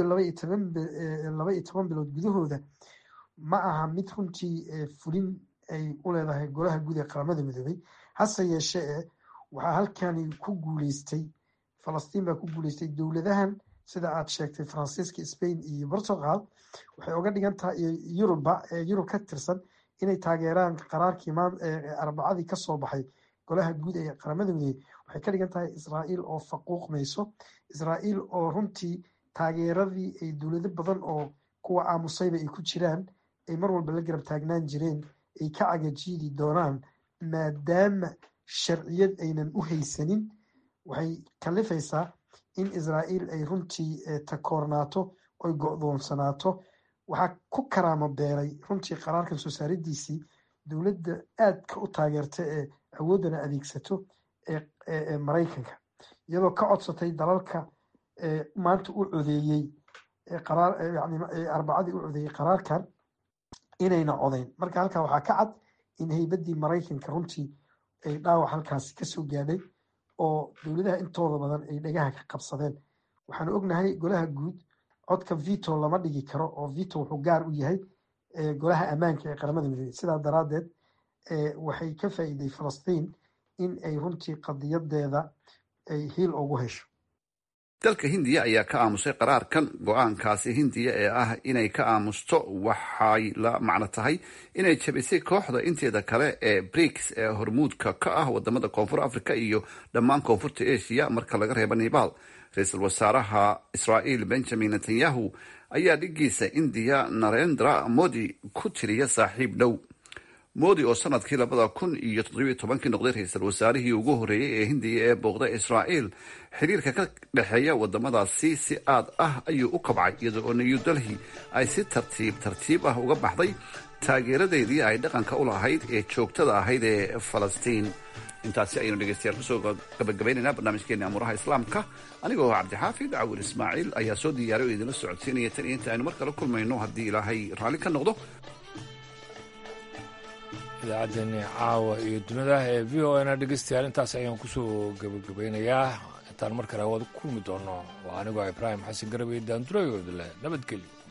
12 bilood gudahooda ma aha mid runtii fulin ay u leedahay golaha guud ee qaramada midoobey. hase yeeshee waxaa halkani ku guuleystay falastiin baa ku guuleystay. dowladahan sida aad sheegtay faransiiska, spain iyo portugal waxay uga dhigan tahay yurub ka tirsan inay taageeraan qaraarkii arbacadii kasoo baxay golaha guud ee qaramada midoobey. waxay ka dhigan tahay israa'iil oo faquuqmayso, israa'iil oo runtii taageeradii ay dowlado badan oo kuwa aamusayba ay ku jiraan ay mar walba la garab taagnaan jireen ay ka cagajiidi doonaan maadaama sharciyad aynan u haysanin. waxay kalifaysaa in israa'iil ay runtii takoornaato oy go'doonsanaato. waxaa ku karaamo beelay runtii qaraarkan soo saaridiisii dowladda aadka u taageerta ee awooddana adeegsato ee maraykanka, iyadoo ka codsatay dalalka maanta u codeeyey arbacadii u codeeyey qaraarkan inayna codeyn. marka halkaa waxaa ka cad in haybaddii maraykanka runtii ay dhaawac halkaasi kasoo gaadhay oo dowladaha intooda badan ay dhagaha ka qabsadeen. waxaanu ognahay golaha guud codka vito lama dhigi karo oo vito wuxuu gaar u yahay golaha ammaanka ee qaramada midoobey. sidaa daraaddeed waxay ka faa'iiday falastiin in ay runtii qadiyadeeda ay hiil ugu hesho. dalka hindiya ayaa ka aamusay qaraarkan. go-aankaasi hindiya ee ah inay ka aamusto waxay la macno tahay inay jabisay kooxda inteeda kale ee briks ee hormuudka ka ah wadamada koonfur africa iyo dhammaan koonfurta asia marka laga reebo nebaal. ra-iisul wasaaraha israa'iil benjamin netanyahu ayaa dhigiisa indiya narendra modi ku tiriya saaxiib dhow. modi oo sanadkii 2017 noqday ra-iisul wasaarihii ugu horreeyey ee hindiya ee booqda israa'iil, xiriirka ka dhexeeya wadamadaasi si aad ah ayuu u kabcay iyada oo new delhi ay si tartiib ah uga baxday taageeradeedii ay dhaqanka u lahayd ee joogtada ahayd ee falastiin. intaasi ayaynu dhegeystayaal kusoo gabagabaynaynaa barnaamijkeena amuuraha islaamka. anigoo cabdixaafid cawil ismaaciil ayaa soo diyaaray oo idinla socodsiinaya tan iyo inta aynu mar kale kulmayno haddii ilaahay raalli ka noqdo. idaacaddeenni caawa iyo dunida ee v o na dhegeystayaal intaas ayaan kusoo gabagabaynayaa. intaan mar kale wada kulmi doono waa anigoo ibraahim xasan garabey daanduray oo idinleh nabadgelyo.